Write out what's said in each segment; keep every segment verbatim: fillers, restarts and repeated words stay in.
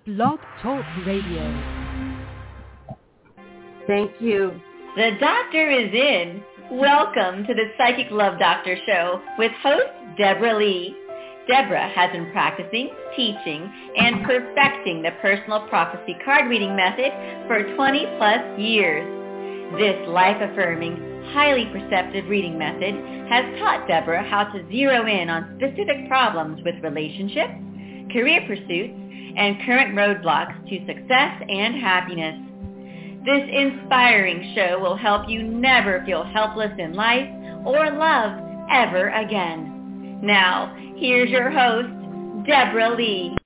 Blog Talk Radio. Thank you. The doctor is in. Welcome to the Psychic Love Doctor Show with host Deborah Lee. Deborah has been practicing, teaching, and perfecting the personal prophecy card reading method for twenty plus years. This life-affirming, highly perceptive reading method has taught Deborah how to zero in on specific problems with relationships, career pursuits, and current roadblocks to success and happiness. This inspiring show will help you never feel helpless in life or love ever again. Now, here's your host, Deborah Lee.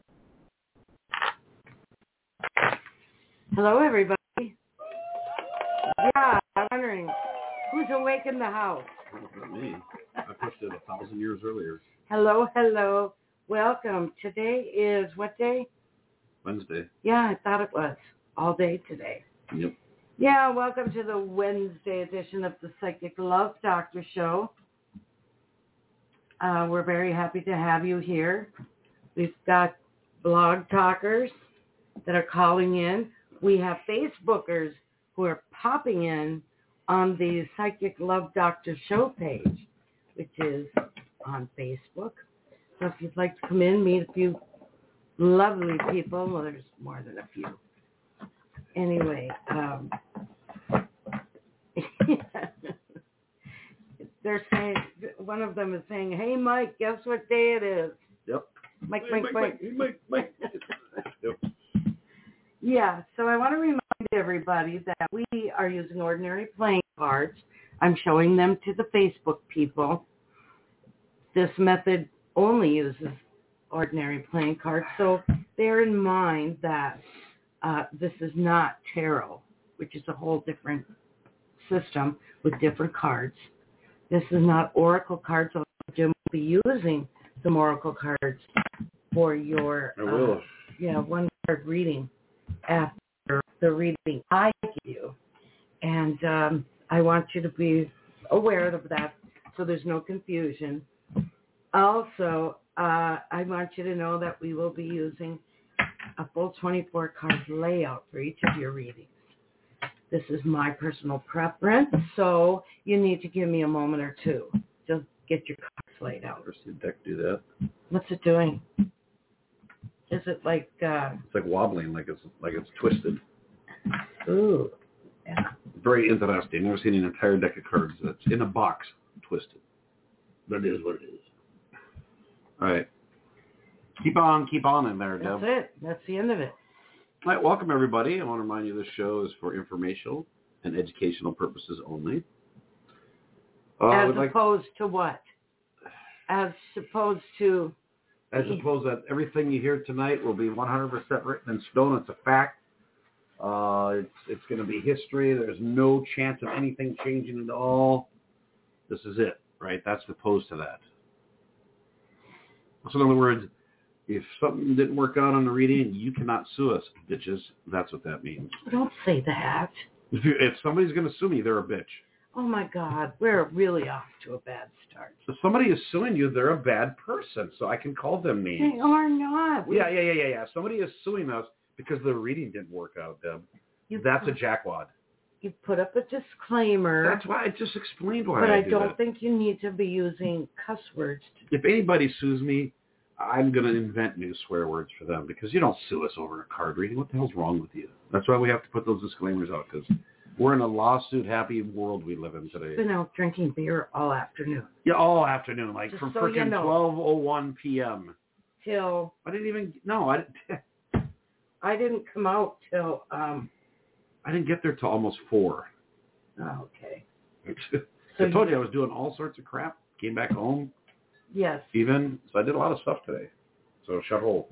Hello, everybody. Yeah, I'm wondering, who's awake in the house? Not me. I pushed it a thousand years earlier. Hello, hello. Welcome. Today is what day? Wednesday. Yeah, I thought it was all day today. Yep. Yeah, welcome to the Wednesday edition of the Psychic Love Doctor Show. Uh, we're very happy to have you here. We've got blog talkers that are calling in. We have Facebookers who are popping in on the Psychic Love Doctor Show page, which is on Facebook. So if you'd like to come in, meet a few lovely people. Well, there's more than a few. Anyway, um, they're saying, one of them is saying, hey, Mike, guess what day it is? Yep. Mike, hey, Mike, Mike, Mike. Mike, Mike, Mike. Yep. Yeah, so I want to remind everybody that we are using ordinary playing cards. I'm showing them to the Facebook people. This method only uses ordinary playing cards, so bear in mind that uh, this is not tarot, which is a whole different system with different cards. This is not oracle cards, so Jim will be using some oracle cards for your I will. Uh, yeah, one card reading after the reading I give you. And um, I want you to be aware of that so there's no confusion. Also, uh, I want you to know that we will be using a full twenty-four card layout for each of your readings. This is my personal preference, so you need to give me a moment or two to get your cards laid out. First, the deck do that. What's it doing? Is it like... Uh, it's like wobbling, like it's like it's twisted. Ooh. Yeah. Very interesting. I've never seen an entire deck of cards that's in a box twisted. But it is what it is. All right. Keep on, keep on in there, Deb. That's it. That's the end of it. All right, welcome, everybody. I want to remind you this show is for informational and educational purposes only. Uh, As like, opposed to what? As opposed to... As opposed that everything you hear tonight will be one hundred percent written in stone. It's a fact. Uh, it's it's going to be history. There's no chance of anything changing at all. This is it, right? That's opposed to that. So in other words, if something didn't work out on the reading, you cannot sue us, bitches. That's what that means. Don't say that. If, you, if somebody's going to sue me, they're a bitch. Oh, my God. We're really off to a bad start. If somebody is suing you, they're a bad person, so I can call them names. They are not. We, yeah, yeah, yeah, yeah, yeah. Somebody is suing us because the reading didn't work out, Deb. You That's put, a jackwad. You put up a disclaimer. That's why I just explained why But I, I do don't that. think you need to be using cuss words. To If anybody sues me, I'm going to invent new swear words for them because you don't sue us over a card reading. What the hell's wrong with you? That's why we have to put those disclaimers out because we're in a lawsuit-happy world we live in today. I've been out drinking beer all afternoon. Yeah, all afternoon, like Just from so freaking you know. twelve oh one p.m. Till... I didn't even, no, I didn't. I didn't come out till... Um, I didn't get there till almost four. oh, okay. So I told you I was doing all sorts of crap. Came back home. Yes. Even, so I did a lot of stuff today. So shut hole.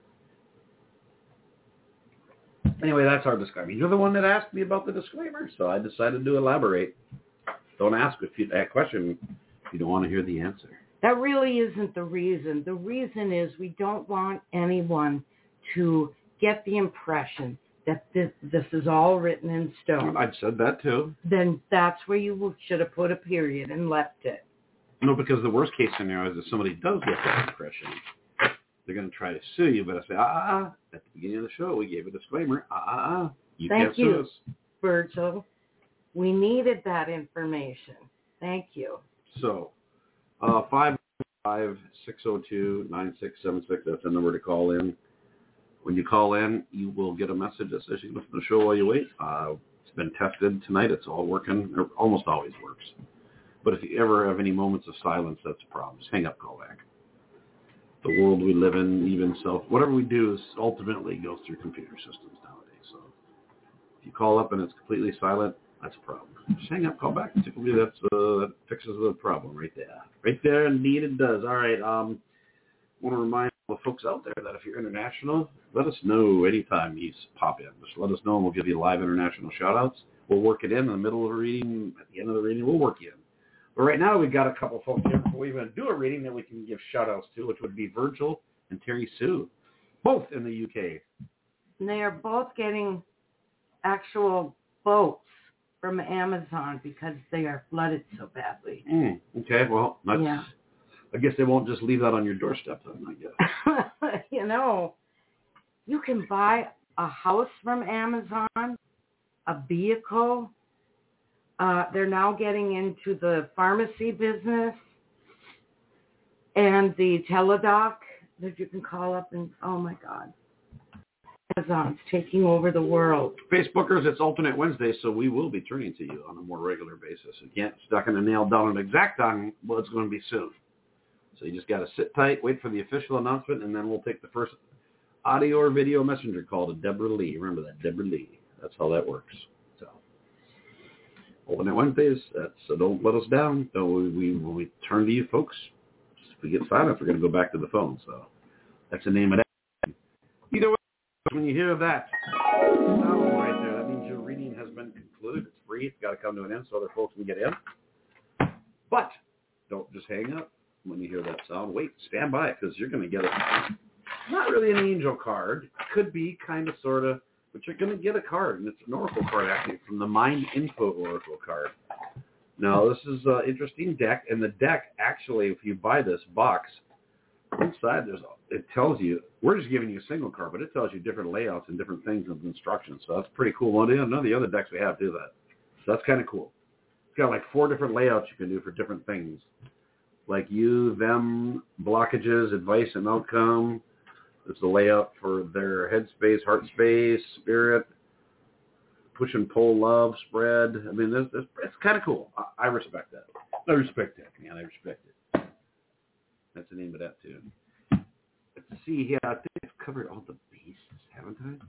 Anyway, that's our disclaimer. You're the one that asked me about the disclaimer, so I decided to elaborate. Don't ask if you, that question if you don't want to hear the answer. That really isn't the reason. The reason is we don't want anyone to get the impression that this, this is all written in stone. I'd said that too. Then that's where you should have put a period and left it. No, because the worst case scenario is if somebody does get that impression, they're going to try to sue you. But I say, ah, at the beginning of the show, we gave a disclaimer. Ah, ah, you Thank can't you, sue us. Virgil. We needed that information. Thank you. So, uh, five five six zero two nine six seven six. That's the number to call in. When you call in, you will get a message that says you can listen to the show while you wait. Uh, it's been tested tonight. It's all working. It almost always works. But if you ever have any moments of silence, that's a problem. Just hang up, call back. The world we live in, even self, whatever we do, is ultimately goes through computer systems nowadays. So if you call up and it's completely silent, that's a problem. Just hang up, call back. Typically, that's uh, that fixes the problem right there. Right there, indeed, it does. All right. Um, I want to remind all the folks out there that if you're international, let us know anytime you pop in. Just let us know, and we'll give you live international shout-outs. We'll work it in in the middle of the reading. At the end of the reading, we'll work you in. But right now, we've got a couple folks here before we even do a reading that we can give shout-outs to, which would be Virgil and Terry Sue, both in the U K. And they are both getting actual boats from Amazon because they are flooded so badly. Mm, okay, well, that's, yeah. I guess they won't just leave that on your doorstep then, I guess. You know, you can buy a house from Amazon, a vehicle. Uh, they're now getting into the pharmacy business and the teledoc that you can call up and, oh my God. Amazon's taking over the world. Facebookers, it's alternate Wednesday, so we will be turning to you on a more regular basis. You can't stuck in a nail down an exact time, well, it's going to be soon. So you just got to sit tight, wait for the official announcement, and then we'll take the first audio or video messenger call to Deborah Lee. Remember that, Deborah Lee. That's how that works. So, alternate Wednesdays, that's, so don't let us down. Don't, we, we, when we turn to you folks, if we get silent, we're going to go back to the phone. So that's the name of that. Either way, when you hear that sound right there, that means your reading has been concluded. It's free. It's got to come to an end so other folks can get in. But don't just hang up when you hear that sound. Wait, stand by, because you're going to get a, not really an angel card. Could be, kind of, sort of, but you're going to get a card, and it's an oracle card, actually, from the Mind Info Oracle card. Now, this is an interesting deck, and the deck, actually, if you buy this box, inside there's it tells you, we're just giving you a single card, but it tells you different layouts and different things and instructions. So that's pretty cool. Well, none of the other decks we have do that. So that's kind of cool. It's got like four different layouts you can do for different things. Like you, them, blockages, advice, and outcome. There's the layout for their headspace, heart space, spirit, push and pull, love, spread. I mean, this, this, it's kind of cool. I, I respect that. I respect that, man. I respect it. That's the name of that, too. Let's see. Yeah, I think I've covered all the bases, haven't I?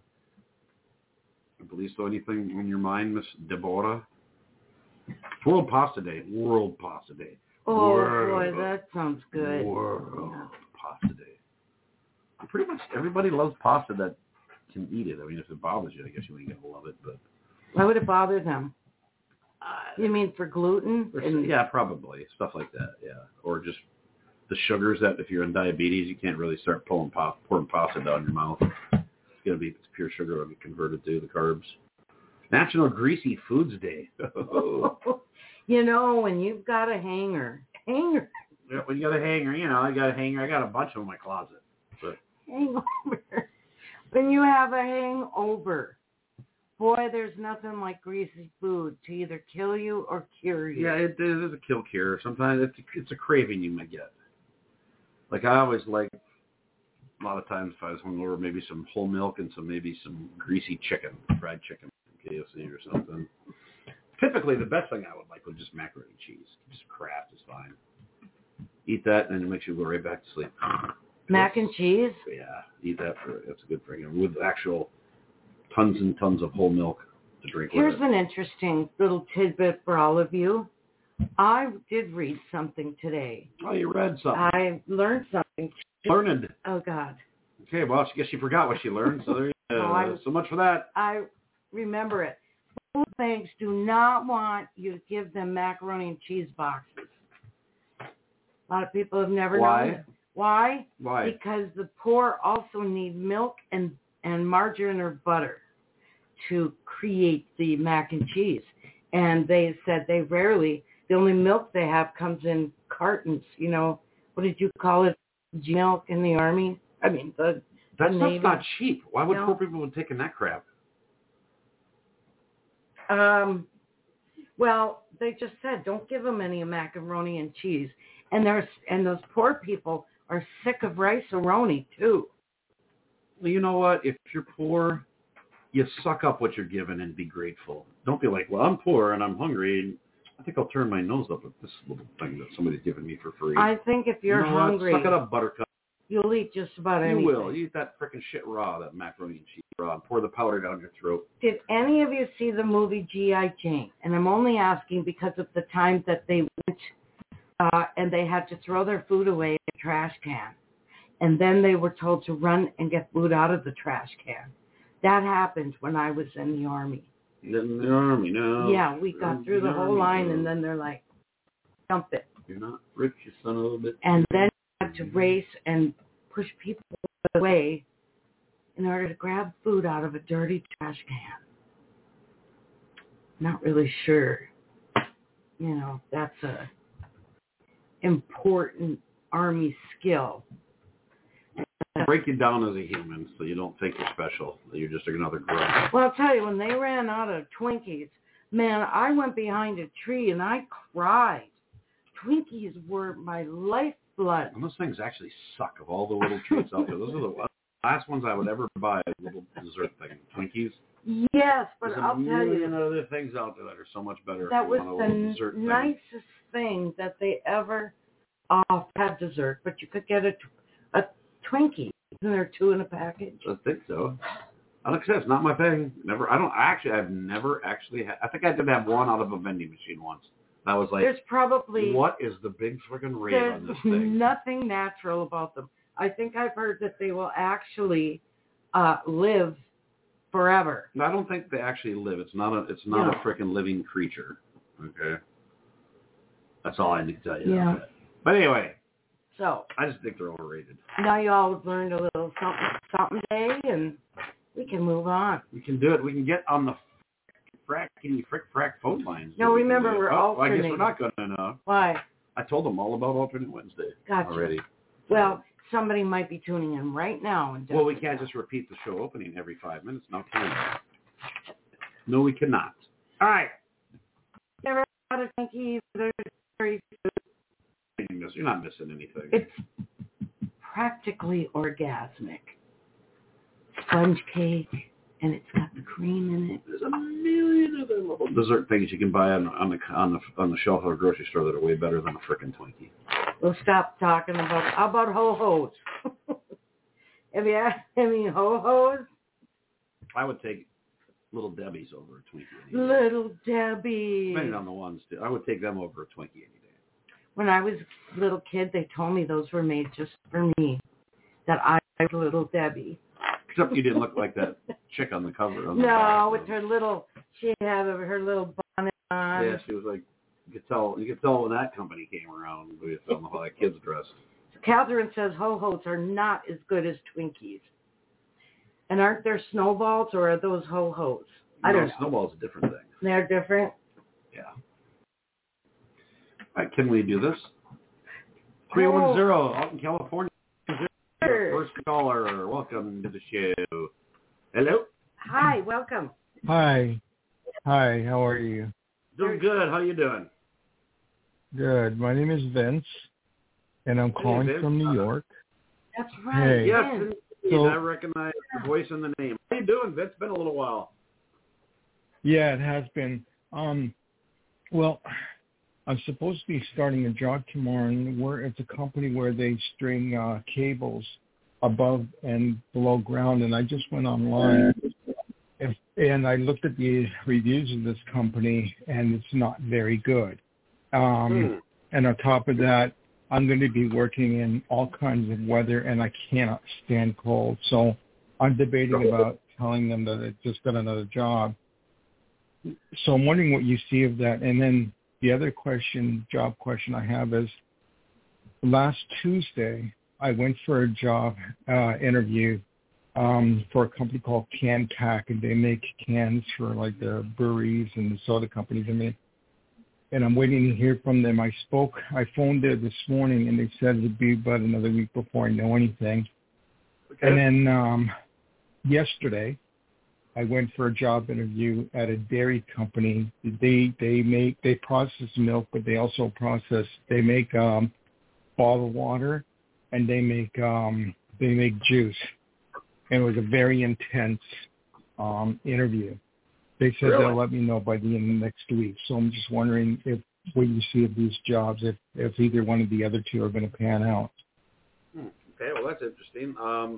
I believe so. Anything in your mind, Miss Deborah? World Pasta Day. World Pasta Day. Oh, World, boy, that sounds good. World yeah. Pasta Day. Pretty much everybody loves pasta that can eat it. I mean, if it bothers you, I guess you ain't going to love it. But why would it bother them? Uh, you mean for gluten? For, and... Yeah, probably. Stuff like that, yeah. Or just the sugars that if you're in diabetes, you can't really start pulling pop, pouring pasta down your mouth. It's going to be it's pure sugar will be converted to the carbs. National Greasy Foods Day. You know, when you've got a hanger, hanger. Yeah, when you got a hanger, you know, I got a hanger. I got a bunch of them in my closet. But hangover. When you have a hangover, boy, there's nothing like greasy food to either kill you or cure you. Yeah, it is a kill cure. Sometimes it's a, it's a craving you might get. Like I always like, a lot of times if I was hungover, maybe some whole milk and some maybe some greasy chicken, fried chicken from K F C or something. Typically, the best thing I would like was just macaroni and cheese. Just Kraft is fine. Eat that, and it makes you go right back to sleep. Mac and cheese? Yeah, eat that. For That's a good thing. With actual tons and tons of whole milk to drink with Here's it. an interesting little tidbit for all of you. I did read something today. Oh, you read something. I learned something. Learned. Oh, God. Okay, well, I guess she forgot what she learned, so there you go. Oh, Uh, so much for that. I remember it. Food banks do not want you to give them macaroni and cheese boxes. A lot of people have never Why? known. Why? Why? Because the poor also need milk and, and margarine or butter to create the mac and cheese. And they said they rarely, the only milk they have comes in cartons. You know, what did you call it? Milk in the Army? I mean, the That the stuff's Navy, not cheap. Why would No. poor people be taking that crap? Um, well, they just said don't give them any macaroni and cheese, and there's and those poor people are sick of rice-a-roni too. Well, you know what? If you're poor, you suck up what you're given and be grateful. Don't be like, well, I'm poor and I'm hungry. And I think I'll turn my nose up at this little thing that somebody's giving me for free. I think if you're you know hungry, what? Suck it up, buttercup. you'll eat just about You anything. will. You eat that frickin' shit raw, that macaroni and cheese raw, and pour the powder down your throat. Did any of you see the movie G I. Jane? And I'm only asking because of the time that they went uh, and they had to throw their food away in a trash can. And then they were told to run and get food out of the trash can. That happened when I was in the Army. In the Army, no. Yeah, we got In through the whole Army, line, no. and then they're like, dump it. You're not rich, you son of a bitch. And then you had to race and push people away in order to grab food out of a dirty trash can. Not really sure. You know, that's a important Army skill. Break you down as a human so you don't think you're special. That you're just another grunt. Well, I'll tell you, when they ran out of Twinkies, man, I went behind a tree and I cried. Twinkies were my lifeblood. And those things actually suck of all the little treats out there. Those are the last ones I would ever buy, little dessert thing. Twinkies. Yes, but There's I'll a tell million you, other things out there that are so much better. that if was you want a little the dessert thing. nicest thing that they ever uh, had dessert. But you could get a, a Twinkie. Isn't there two in a package? I think so. Like I said, it's not my thing. Never. I don't. Actually, I've never actually. Had, I think I did have one out of a vending machine once. That was like, There's probably what is the big friggin' rave there's on this thing? nothing natural about them. I think I've heard that they will actually uh, live forever. I don't think they actually live. It's not a. It's not No. a frickin' living creature. Okay. That's all I need to tell you. Yeah. About that. But anyway, So I just think they're overrated. now you all have learned a little something, something today, and we can move on. We can do it. We can get on the fracking frick frack phone lines. No, We can remember, do it. we're oh, I guess alternating. we're not going to know. Why? I told them all about Alternate Wednesday Gotcha. already. Well, somebody might be tuning in right now. And Well, we can't just repeat the show opening every five minutes. No, can we? No, we cannot. All right. Never had a Twinkie. They're very You're not missing anything. It's practically orgasmic. Sponge cake, and it's got the cream in it. There's a million other little dessert things you can buy on, on the on the on the shelf of a grocery store that are way better than a frickin' Twinkie. We'll stop talking about. How about ho-hos? Have you had any ho-hos? I would take Little Debbie's over a Twinkie any day. Little Debbie. Depending on the ones, too. I would take them over a Twinkie any day. When I was a little kid, they told me those were made just for me. That I was Little Debbie. Except you didn't look like that chick on the cover. On the No, box. with her little, she had her little bonnet on. Yeah, she was like, you could tell. You could tell when that company came around. We just don't know how that kid's dressed. Catherine says ho-hos are not as good as Twinkies. And aren't there snowballs, or are those ho-hos? I No, don't know. Snowball's a different thing. They're different? Yeah. All right, can we do this? three one zero out in California. Sure. First caller, welcome to the show. Hello? Hi, welcome. Hi. Hi, how are you? Doing good. How you doing? Good. My name is Vince, and I'm calling Vince. from New York. That's right. Hey. Yes, Vince. indeed. So- I recognize the voice and the name. How you doing, Vince? Been a little while. Yeah, it has been. Um, well, I'm supposed to be starting a job tomorrow, and we're, it's a company where they string uh, cables above and below ground, and I just went online, and, and I looked at the reviews of this company, and it's not very good. Um, Hmm. And on top of that, I'm going to be working in all kinds of weather, and I cannot stand cold. So I'm debating about telling them that I just got another job. So I'm wondering what you see of that. And then the other question, job question I have is, last Tuesday, I went for a job uh, interview um, for a company called CanPack, and they make cans for like the breweries and the soda companies. I mean, and I'm waiting to hear from them. I spoke, I phoned there this morning, and they said it'd be about another week before I know anything. Okay. And then um, yesterday, I went for a job interview at a dairy company. They they make they process milk, but they also process they make um, bottled water, and they make um, they make juice. And it was a very intense um, interview. They said Really? they'll let me know by the end of next week. So I'm just wondering if what you see of these jobs, if if either one of the other two are going to pan out. Hmm. Okay, well that's interesting. Um,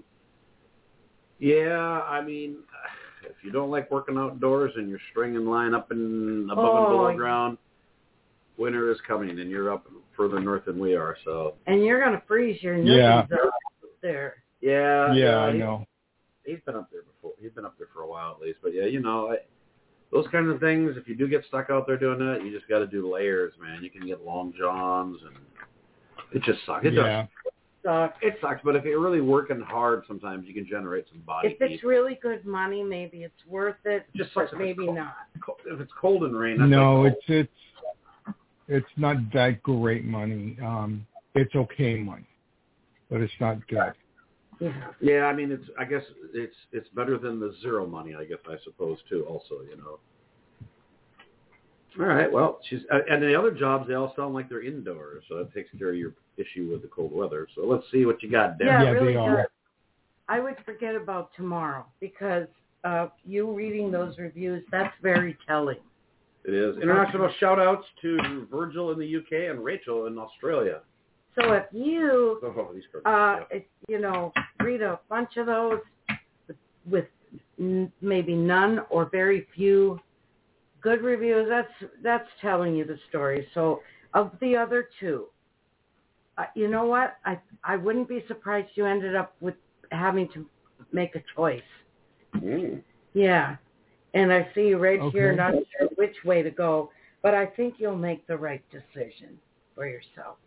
yeah, I mean. If you don't like working outdoors and you're stringing line up and above Oh, and below ground, winter is coming, and you're up further north than we are. So And you're going to freeze your Yeah. nose up there. yeah, Yeah, I he- know. He's been up there before. He's been up there for a while at least. But yeah, you know, I, those kinds of things. If you do get stuck out there doing that, you just got to do layers, man. You can get long johns, and it just sucks. It Yeah. does. Sucks. It sucks. But if you're really working hard, sometimes you can generate some body If heat. it's really good money, maybe it's worth it. It just sucks but if it's maybe cold. not. Co- If it's cold and rain, that's No, like it's it's it's not that great money. Um, it's okay money, but it's not good. Yeah. Yeah, I mean, it's. I guess it's it's better than the zero money. I guess I suppose too. Also, you know. All right. Well, she's uh, and the other jobs they all sound like they're indoors, so that takes care of your issue with the cold weather. So let's see what you got, Deb. Yeah, Yeah, really they are. good. I would forget about tomorrow because uh, you reading those reviews, that's very telling. It is international shout outs to Virgil in the U K and Rachel in Australia. So if you, Oh, these cards, uh, yeah. if, you know, read a bunch of those with n- maybe none or very few good reviews, that's that's telling you the story. So of the other two, uh, you know what? I I wouldn't be surprised you ended up with having to make a choice. Mm. Yeah. And I see you right Okay. here, not sure which way to go, but I think you'll make the right decision for yourself.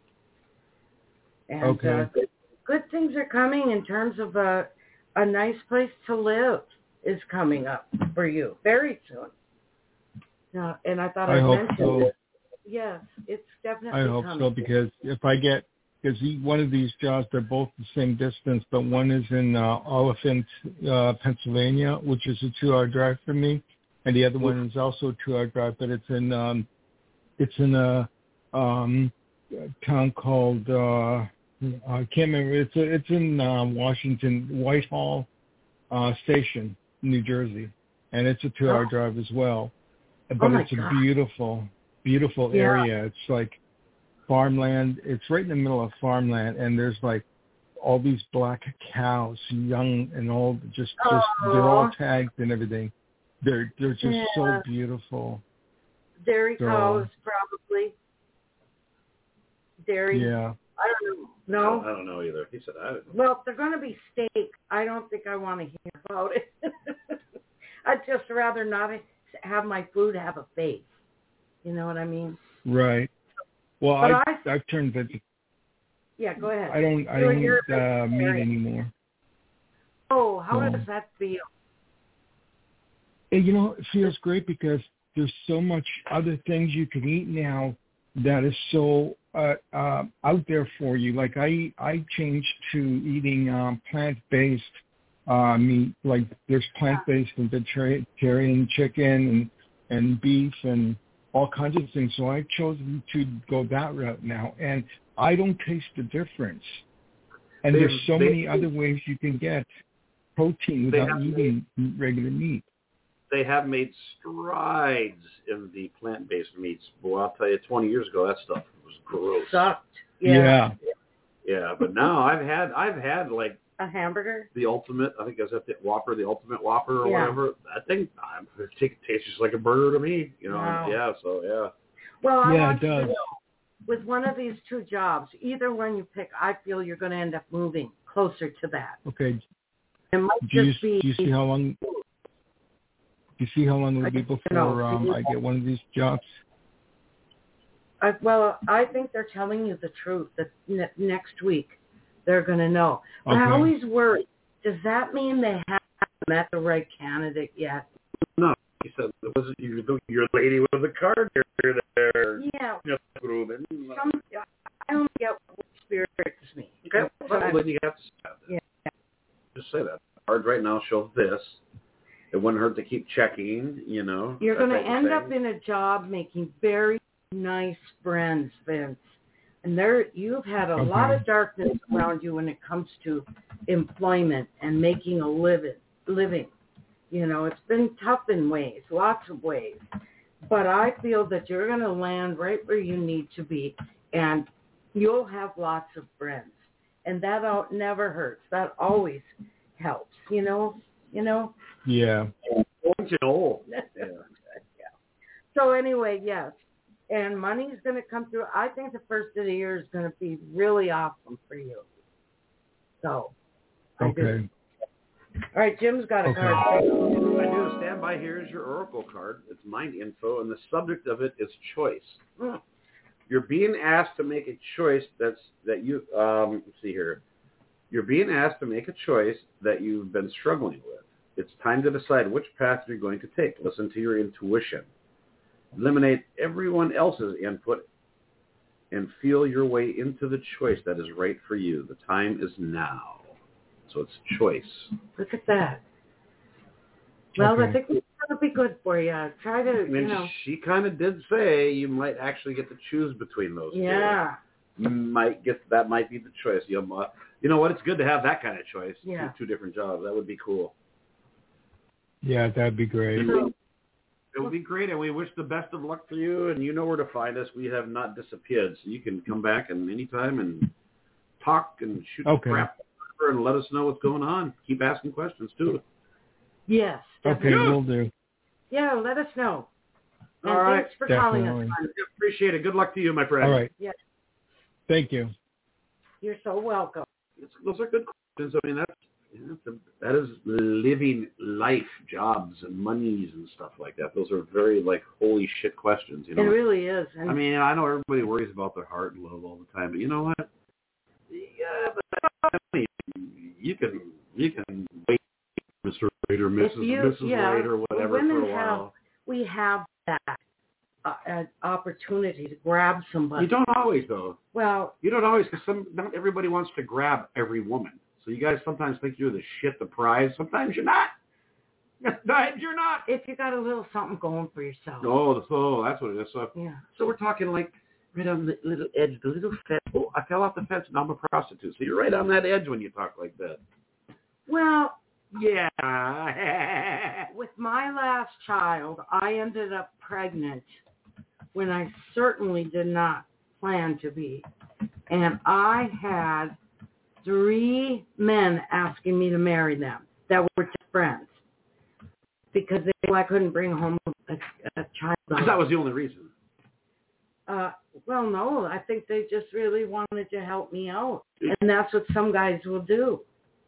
And Okay. uh, good, good things are coming in terms of a, a nice place to live is coming up for you very soon. Uh, and I thought I I'd hope mention so. it. Yes, it's definitely I hope coming. so because if I get because one of these jobs they're both the same distance, but one is in uh, Oliphant, uh, Pennsylvania, which is a two-hour drive for me, and the other one is also a two-hour drive, but it's in um, it's in a um, town called uh, I can't remember. It's a, it's in uh, Washington, Whitehall uh, Station, New Jersey, and it's a two-hour Oh. drive as well. But Oh my it's a God. beautiful, beautiful Yeah. area. It's like farmland. It's right in the middle of farmland, and there's like all these black cows, young and old. Just, just they're all Aw. tagged and everything. They're they're just Yeah. so beautiful. Dairy So- cows, probably. Dairy. Yeah. I don't know. I No? don't, I don't know either. He said I don't know. Well, if they're going to be steak, I don't think I want to hear about it. I'd just rather not have my food have a face. You know what I mean? Right. Well, But I I- I've turned vegetarian. Yeah, go ahead. I don't I You're- don't you're eat uh, meat vegetarian. anymore. Oh, how So- does that feel? And, you know, it feels great because there's so much other things you can eat now that is so uh, uh, out there for you. Like I I changed to eating um, plant-based uh, meat. Like there's plant-based and vegetarian chicken and, and beef and all kinds of things. So I've chosen to go that route now. And I don't taste the difference. And They've- there's so they- many other ways you can get protein They without have- eating regular meat. They have made strides in the plant-based meats. Well, I'll tell you, twenty years ago, that stuff was gross. Sucked. Yeah. Yeah, but now I've had I've had like A hamburger? the ultimate. I think I was at the Whopper, the ultimate Whopper or Yeah. whatever. That thing, I, it tastes just like a burger to me. You know? Wow. Yeah. So yeah. Well, I Yeah, want it you to does. know, with one of these two jobs, either one you pick, I feel you're going to end up moving closer to that. Okay. It might Do you, just be... do you see how long? Do you see how long it I will be don't before know. um, I get one of these jobs? I, well, I think they're telling you the truth that ne- next week th're going to know. But I Okay. always worry, does that mean they haven't met the right candidate yet? No, he said it wasn't you. Your lady with the card here. There. Yeah. Just Ruben. Some, I don't get what spirits me. Okay. But Well, I'm- then you have to stop. Yeah. Just show this. It wouldn't hurt to keep checking, you know. You're going to type of end thing. up in a job making very nice friends, Vince. And there, you've had a Okay. lot of darkness around you when it comes to employment and making a living. living. You know, it's been tough in ways, lots of ways. But I feel that you're going to land right where you need to be, and you'll have lots of friends. And that out never hurts. That always helps, you know? You know? Yeah. Don't you know? Yeah. yeah. So anyway, yes. And money's going to come through. I think the first of the year is going to be really awesome for you. So, I do. Okay. All right, Jim's got a Okay. card. I do. Stand by. Here is your Oracle card. It's mind info, and the subject of it is choice. Mm. You're being asked to make a choice that's that you um let's see here. You're being asked to make a choice that you've been struggling with. It's time to decide which path you're going to take. Listen to your intuition. Eliminate everyone else's input and feel your way into the choice that is right for you. The time is now. So it's choice. Look at that. Well, Okay. I think it's going to be good for you. Try to, I you mean, know. she kind of did say you might actually get to choose between those two. Yeah. You might get, that might be the choice. You know, you know what? It's good to have that kind of choice. Yeah. Two, two different jobs. That would be cool. Yeah, that'd be great. So, It would be great, and we wish the best of luck for you, and you know where to find us. We have not disappeared, so you can come back and anytime and talk and shoot the Okay. crap and let us know what's going on. Keep asking questions, too. yes. Okay, definitely. we'll do. Yeah, let us know. And All right. thanks for calling us. Definitely. hon. Appreciate it. Good luck to you, my friend. All right. Yes. Thank you. You're so welcome. It's, those are good questions. I mean, that's, yeah, that's a, that is living life, jobs and monies and stuff like that. Those are very, like, holy shit questions, you know. It really is. And I mean, I know everybody worries about their heart and love all the time, but you know what? Yeah, but I mean, you can you can wait, Mister Right or Missus If you- Missus yeah, Right or whatever women for a while. we have that uh, uh, opportunity to grab somebody. You don't always, though. Well, You don't always, because some not everybody wants to grab every woman. So you guys sometimes think you're the shit, the prize. Sometimes you're not. Sometimes you're not. if you got a little something going for yourself. Oh, so that's what it is. So, Yeah. so we're talking like right on the little edge, the little fence. Oh, I fell off the fence and I'm a prostitute. So you're right on that edge when you talk like that. Well, Yeah. with my last child, I ended up pregnant when I certainly did not plan to be. And I had three men asking me to marry them that were just friends because they knew I couldn't bring home a, a child. Because that was the only reason. Uh, well, no, I think they just really wanted to help me out. And that's what some guys will do.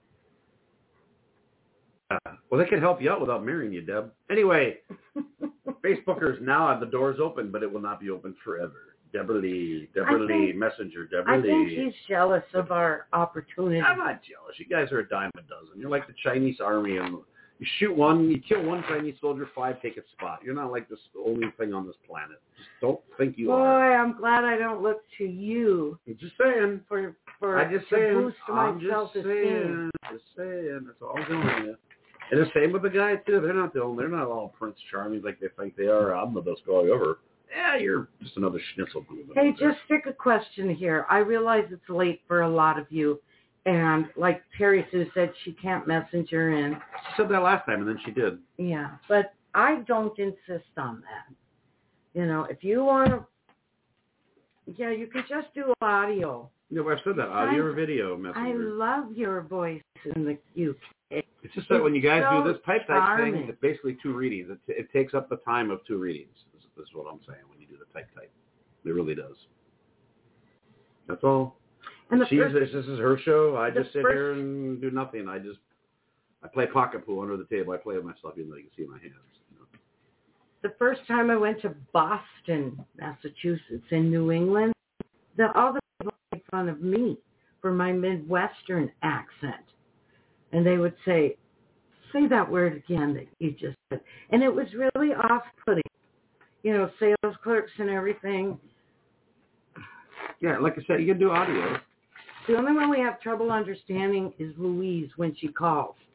Uh, well, they can help you out without marrying you, Deb. Anyway, Facebookers now have the doors open, but it will not be open forever. Deborah Lee, Deborah I Lee, think- Messenger, Deborah I think Lee. he's jealous of our opportunity. I'm not jealous. You guys are a dime a dozen. You're like the Chinese army, and you shoot one, you kill one Chinese soldier, five take its spot. You're not like this only thing on this planet. Just don't think you Boy, are. I'm glad I don't look to you I'm just saying. for for I just to saying. boost my I'm just self-esteem. saying. Just saying. That's all I'm doing. Yeah. And the same with the guy too. They're not the only. They're not all Prince Charming like they think they are. I'm the best guy ever. Yeah, you're just another schnitzel. Hey, just stick a question here. I realize it's late for a lot of you, and like Terry Sue said, she can't messenger in. She said that last time, and then she did. Yeah, but I don't insist on that. You know, if you want to, yeah, you can just do audio. Yeah, well, I've said that. Audio or video messenger. I love your voice in the U K. It's just that when you guys so do this type type charming. thing, it's basically two readings. It, t- it takes up the time of two readings. Is, is what I'm saying when you do the type type. It really does. That's all. And the She's first, this, this is her show. I the just sit first- here and do nothing. I just I play pocket pool under the table. I play with myself, even though you can see my hands. You know. the first time I went to Boston, Massachusetts, in New England, the all the people made fun of me for my Midwestern accent, and they would say, "Say that word again that you just said," and it was really off-putting. You know, sales clerks and everything. Yeah, like I said, you can do audio. The only one we have trouble understanding is Louise when she calls.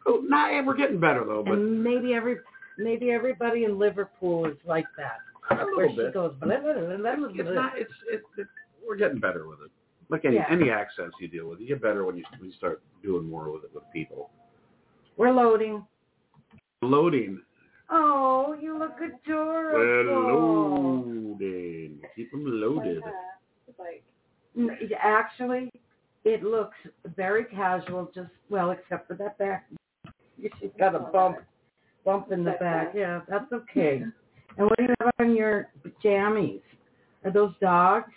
Oh, nah, we're getting better though. But and maybe every maybe everybody in Liverpool is like that. a little where bit. she goes, blah, blah, blah, blah, blah, It's blah. not. It's it, it. We're getting better with it. Like any Yeah. any accents you deal with, you get better when you when you start doing more with it with people. We're loading. Loading. Oh, you look adorable. We're loading. Keep them loaded. N- Actually, it looks very casual, just, well, except for that back. She's got a bump, bump in the back. Yeah, that's okay. And what do you have on your jammies? Are those dogs?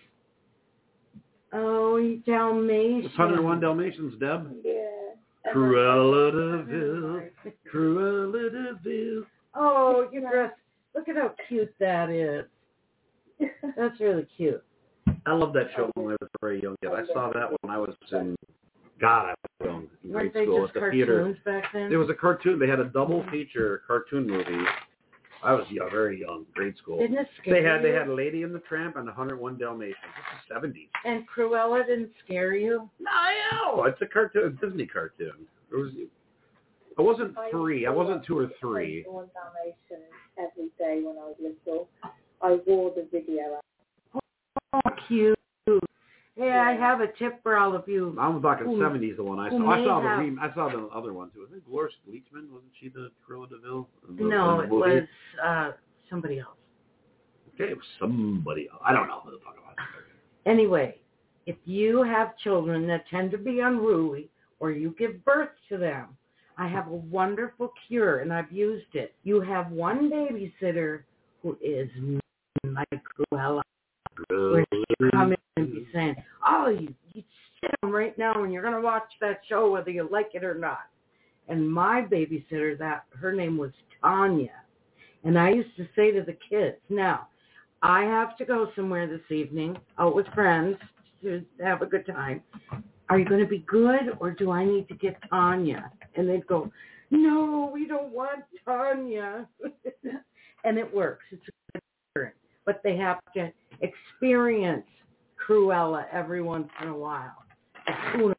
Oh, you Dalmatians. It's one oh one Dalmatians, Deb. Yeah. Cruella de Vil. Cruella de Vil. Oh, you dress. Look at how cute that is. That's really cute. I love that show when I was very young. Kid. I saw that when I was in, God, I was young, in grade Weren't they school just at the theater. cartoons back then? It was a cartoon. They had a double feature cartoon movie. I was young, very young, grade school. Didn't it scare They had they you? had Lady and the Tramp and one oh one Dalmatians. This is seventies. And Cruella didn't scare you? No, it's a cartoon, a Disney cartoon. It was. I wasn't three. I wasn't two or three. I wore Dalmatian every day when I was little. I wore the video. Oh, cute. Hey, I have a tip for all of you. I'm talking Who- seventies. The one I who saw. I may saw the have- re- I saw the other one too. I think Dolores Leachman, wasn't she the Cruella de Vil? in the- No, in it the movie? was uh, somebody else. Okay, it was somebody else. I don't know who the fuck it was. Anyway, if you have children that tend to be unruly or you give birth to them, I have a wonderful cure, and I've used it. You have one babysitter who is like Cruella, where she come in and be saying, oh, you, you sit down right now and you're going to watch that show whether you like it or not. And my babysitter, that her name was Tanya. And I used to say to the kids, now, I have to go somewhere this evening, out with friends, to have a good time. Are you going to be good, or do I need to get Tanya? And they'd go, no, we don't want Tanya. And it works. It's a good experience. But they have to experience Cruella every once in a while. You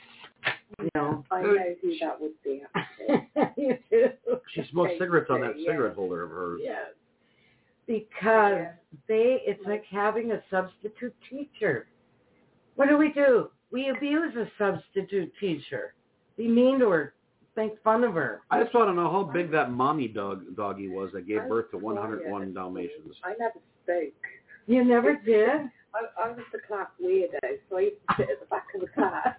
know. I know who that would be, actually. You do. She smoked cigarettes on that Yeah. cigarette holder of hers. Yes. Because Yeah. they, it's like having a substitute teacher. What do we do? We abuse a substitute teacher. Be mean to her. Make fun of her. I just want to know how big that mommy dog doggy was that gave I birth to was one oh one quiet. Dalmatians. I never spoke. You never did? I, I was the class weirdo, so I used to sit at the back of the class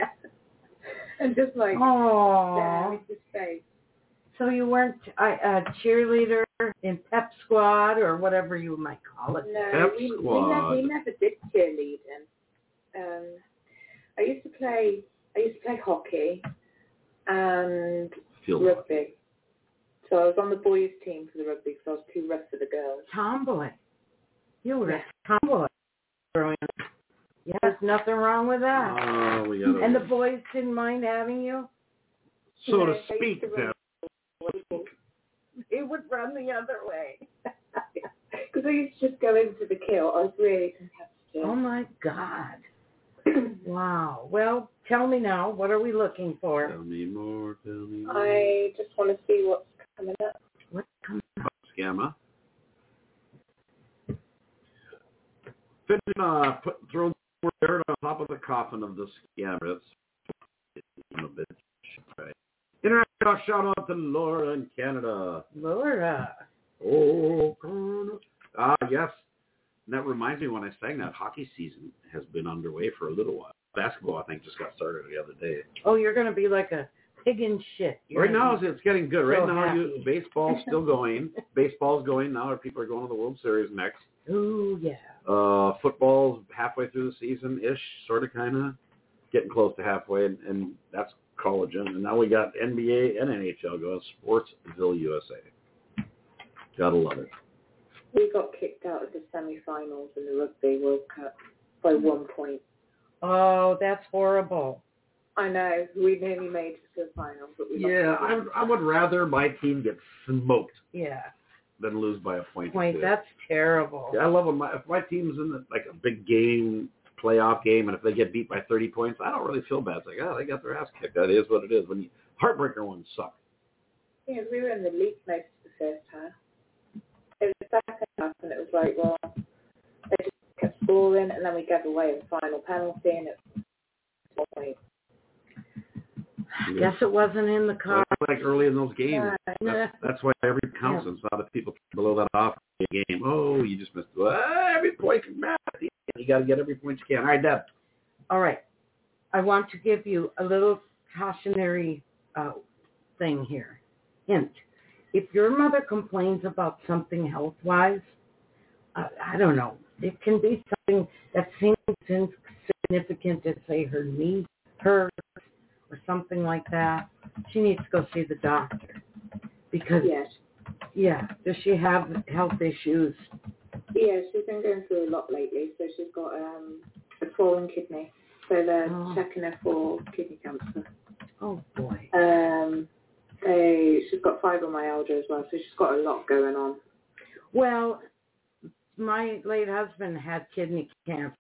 and just like stare Aww. at his face. So you weren't a, a cheerleader in pep squad or whatever you might call it. No, Pep we, we, squad. never, we never did cheerleading. Um, I used to play. I used to play hockey and Feel rugby. So I was on the boys' team for the rugby because I was too rough for the girls. Tomboy. You were a tomboy growing up. Yeah, there's nothing wrong with that. Oh, we got And the boys didn't mind having you? so No, to they speak, used to run- Deb. They would run the other way. Because I used to just go into the kill. I was really competitive. Oh, my God. Wow. Well, tell me now, what are we looking for? Tell me more, tell me more. I just want to see what's coming up. What comes Scammer. Finish, uh, put, throw more dirt on top of the coffin of the scammer. That's a bitch. Right. International shout out to Laura in Canada. Laura. Oh, ah, yes. And that reminds me when I sang that, hockey season has been underway for a little while. Basketball, I think, just got started the other day. Oh, you're going to be like a pig in shit. You're Right now, gonna be it's getting good. Right so now, you, happy. baseball's still going. Baseball's going now. People are going to the World Series next. Ooh, yeah. Uh, football's halfway through the season-ish, sort of, kind of. Getting close to halfway, and, and that's college. And now we got N B A and N H L going. Sportsville, U S A. Gotta love it. We got kicked out of the semi-finals in the Rugby World Cup by one point. Oh, that's horrible. I know. We nearly made it to the finals, but we got Yeah, kicked I, I would rather my team get smoked Yeah. than lose by a point. or Point, two. that's terrible. Yeah, I love when my if my team's in the, like a big game, playoff game, and if they get beat by thirty points, I don't really feel bad. It's like, oh, they got their ass kicked. That is what it is. When you Heartbreaker ones suck. Yeah, we were in the leak most of the first half. It was the second half, and it was like, well, they just kept scoring, and then we gave away the final penalty, and it was point. I guess it wasn't in the car. Like early in those games. Uh, that's, that's why every counts. yeah. It's not that people blow that off in a game. Oh, you just missed. Well, every point can matter. You got to get every point you can. All right, Deb. All right. I want to give you a little cautionary uh, thing here. Hint. If your mother complains about something health-wise, uh, I don't know. It can be something that seems insignificant to say her knee hurts or something like that. She needs to go see the doctor. Because, Yes. yeah, does she have health issues? Yeah, she's been going through a lot lately. So she's got um, a swollen kidney. So they're Oh. checking her for kidney cancer. Oh, boy. Um, they, she's got fibromyalgia as well, so she's got a lot going on. Well, my late husband had kidney cancer.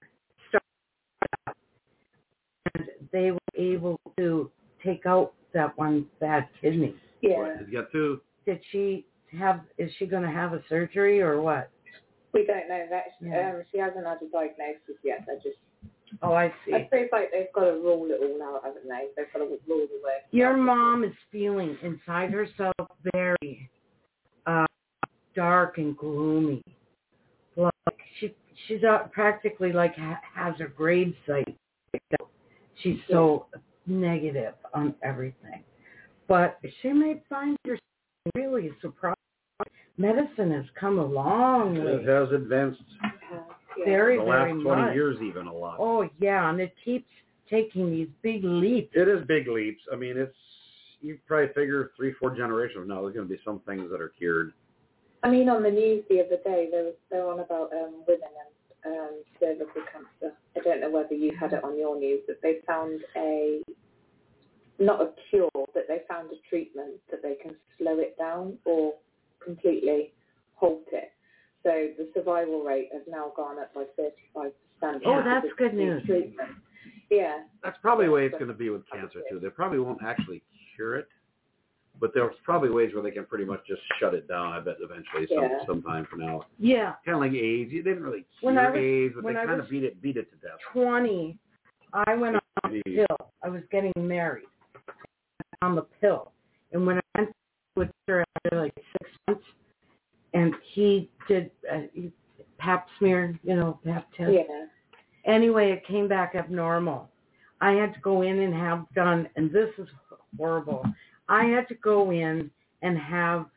And they were able to take out that one bad kidney. Yeah. What, did you get two? Did she have, is she going to have a surgery or what? We don't know that. Yeah. Um, she hasn't had a diagnosis yet. They're just, Oh, I see. I suppose like they've got to rule it all out, haven't they? They've got to rule the way. Your mom is feeling inside herself very uh, dark and gloomy. Like she, she's uh, practically like ha- has her grave site. She's so negative on everything. But she may find herself really surprised. Medicine has come a long way. It has advanced Uh, yeah. Very, the very last twenty much. years even a lot. Oh, yeah, and it keeps taking these big leaps. It is big leaps. I mean, it's, you probably figure three, four generations now, there's going to be some things that are cured. I mean, on the news the other day, they were, they were on about um, women and um, cervical cancer. I don't know whether you had it on your news, but they found a, not a cure, but they found a treatment that they can slow it down or completely halt it. So the survival rate has now gone up by thirty-five percent. Oh, that's good news. Treatment. Yeah. That's probably the way it's going to be with cancer, too. They probably won't actually cure it, but there's probably ways where they can pretty much just shut it down, I bet, eventually, some, Yeah. sometime from now. Yeah. Kind of like AIDS. You didn't really cure When I was- AIDS, but they when I kind was of beat it, beat it to death. twenty, I went on the Jeez. pill. I was getting married on the pill. And when I went with her after like six months, and he did a pap smear, you know, pap test. Yeah. Anyway, it came back abnormal. I had to go in and have done, and this is horrible. I had to go in and have,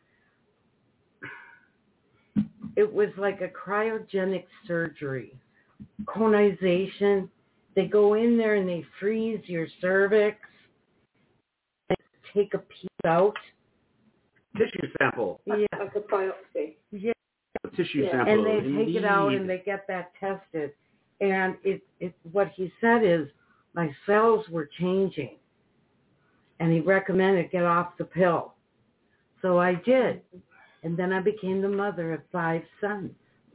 it was like a cryogenic surgery, conization. They go in there and they freeze your cervix, and take a piece out. Tissue sample. Yeah, Like a biopsy. yeah. A tissue Yeah. sample. And they take it out indeed. and they get that tested. And it, it, what he said is my cells were changing. And he recommended get off the pill. So I did. And then I became the mother of five sons.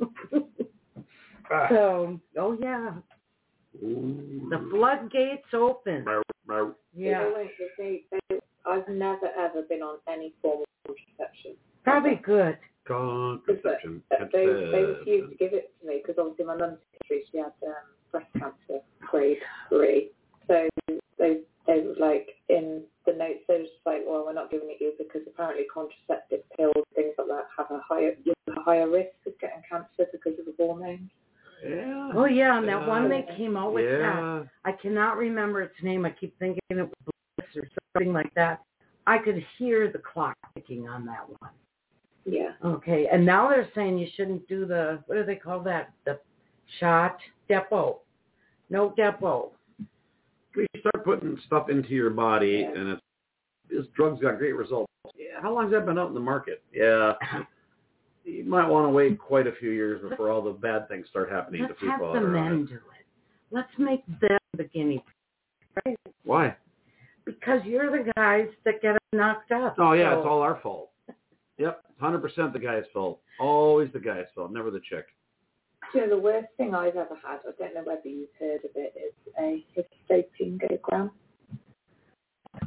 Ah. So, oh yeah, Ooh. the floodgates open. Meow, meow. Yeah, They, they, they, I've never ever been on any form of contraception. probably good. Contraception. But they, they refused to give it to me because obviously my mum's history, she had um, breast cancer grade three. So they they were like in the notes they were just like, well, we're not giving it you because apparently contraceptive pills, things like that, have a higher you have a higher risk of getting cancer because of the hormones. Yeah. Oh yeah, and that Yeah. one they came out with that. Yeah. I cannot remember its name. I keep thinking it was Bliss or something like that. I could hear the clock ticking on that one. Yeah. Okay, and now they're saying you shouldn't do the, what do they call that? The shot depot. No depot. We start putting stuff into your body, Yeah. and it's, this drug's got great results. Yeah. How long's that been out in the market? Yeah. You might want to wait quite a few years before all the bad things start happening Let's to people. have the that are on men it. do it. Let's make them the guinea pigs. Why? Because you're the guys that get knocked up. Oh, yeah, So- it's all our fault. Yep, one hundred percent the guy's fault. Always the guy's fault, never the chick. You know, the worst thing I've ever had, I don't know whether you've heard of it, is a histopingogram.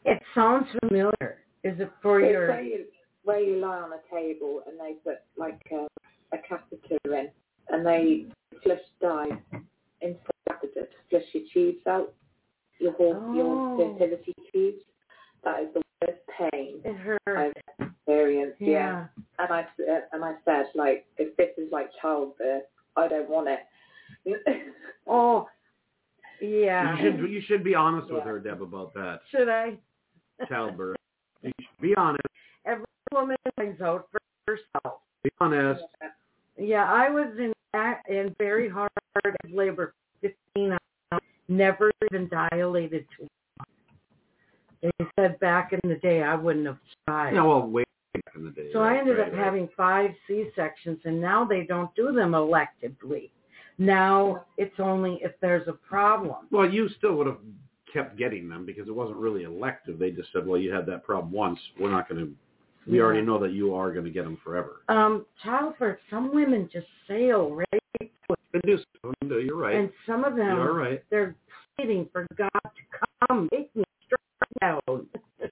It sounds familiar. Is it for It's your... where you, where you lie on a table and they put like a, a catheter in and they flush dye into the catheter to flush your tubes out, your whole, Oh. your fertility tubes. That is the worst pain It hurts. I've experienced. Yeah. Yeah. And I uh, and I said, like, if this is like childbirth, I don't want it. Oh, yeah. You should you should be honest with Yeah. her, Deb, about that Should I? childbirth. You should be honest. Every woman finds out for herself. Be honest. Yeah, I was in in very hard labor for fifteen hours, never even dilated to one. They said back in the day I wouldn't have tried. Yeah, well, way back in the day. So right, I ended right, up right. having five C-sections, and now they don't do them electively. Now it's only if there's a problem. Well, you still would have kept getting them because it wasn't really elective. They just said, well, you had that problem once. We're not going to, we Yeah. already know that you are going to get them forever. Um, childbirth, some women just sail right to it. They do, some do, you're right. And some of them, You're right. they're pleading for God to come, make me straight out.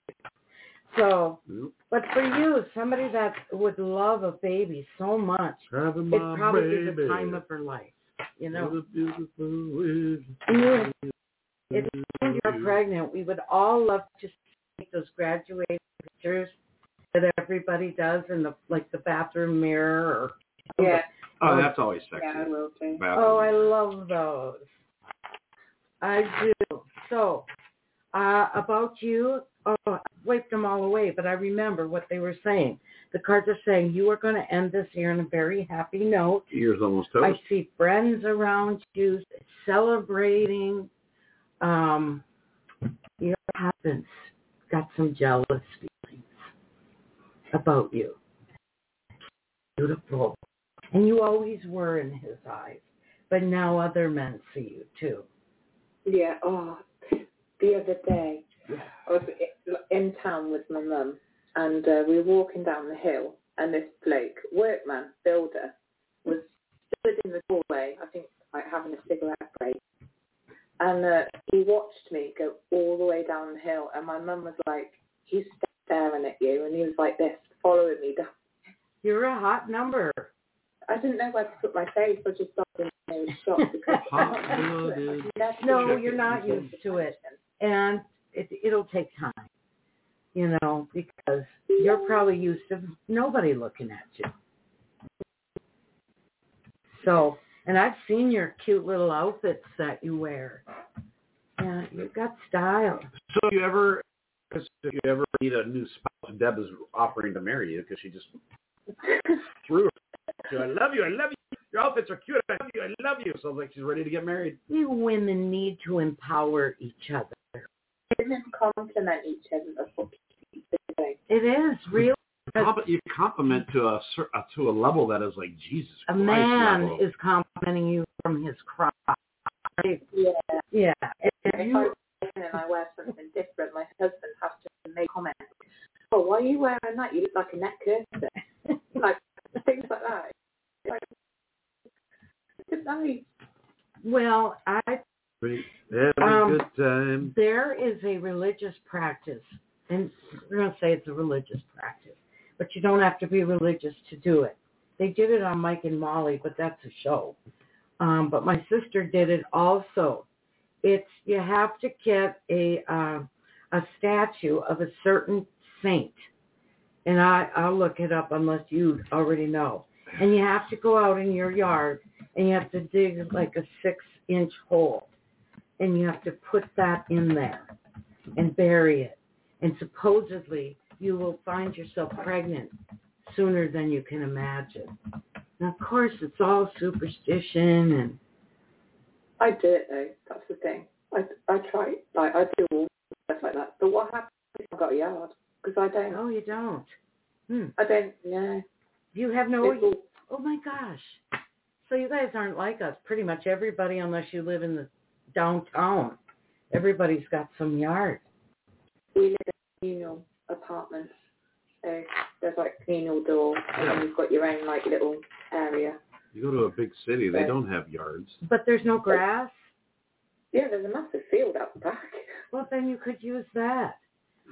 So, Yep. but for you, somebody that would love a baby so much, Having it'd my probably baby. be the time of her life, you know. What a beautiful way. And you, if you're pregnant, we would all love to take those graduation pictures that everybody does in the like the bathroom mirror. Or, Yeah. Oh, that's always sexy. Yeah, I will too. Bathroom. Oh, I love those. I do. So, uh, about you, oh, I wiped them all away, but I remember what they were saying. The cards are saying you are going to end this year on a very happy note. Ears almost I toast. see friends around you celebrating. Um, your husband's got some jealous feelings about you. Beautiful. And you always were in his eyes. But now other men see you too. Yeah. Oh, the other day, Yeah. I was in town with my mum, and uh, we were walking down the hill, and this bloke, workman, builder, was stood in the doorway, I think, like having a cigarette break. And uh, he watched me go all the way down the hill, and my mum was like, he's staring at you, and he was like this, following me down. You're a hot number. I didn't know where to put my face, I just stopped and I was shocked because I'm not used to it. I've never No, been you're not used to it. And it, it'll take time, you know, because you're probably used to nobody looking at you. So, and I've seen your cute little outfits that you wear. Yeah, you've got style. So if you ever, if you ever need a new spouse, Deb is offering to marry you because she just threw her. She, I love you, I love you. Your outfits are cute. I love you, I love you. Sounds like she's ready to get married. You women need to empower each other. Women compliment each other. That's what people say. It is real. Comp- You compliment to a cer- uh, to a level that is like Jesus A Christ man level. is complimenting you from his crotch. Right? Yeah. Yeah. And If you, I and I wear something different, my husband has to make comments. Oh, why are you wearing that? You look like a neck curtain. Like things like that. Like, it's nice. well, I Great. Have a Um, good time. there is a religious practice, and we're going to say it's a religious practice, but you don't have to be religious to do it. They did it on Mike and Molly, but that's a show. Um, but my sister did it also. It's you have to get a uh, a statue of a certain saint, and I I'll look it up unless you already know. And you have to go out in your yard, and you have to dig like a six-inch hole. And you have to put that in there and bury it. And supposedly you will find yourself pregnant sooner than you can imagine. Now, of course, it's all superstition and... I do it though. That's the thing. I, I try. Like I do all stuff like that. But what happens if I've got a yard? Because I don't. Oh, you don't? Hmm. I don't. No. You have no... It's all- Oh, my gosh. So you guys aren't like us. Pretty much everybody, unless you live in the downtown, everybody's got some yard. We live in communal apartments, so there's like communal door, and then you've got your own like little area. You go to a big city, they don't have yards. But there's no grass? Yeah, there's a massive field out the back. Well, then you could use that.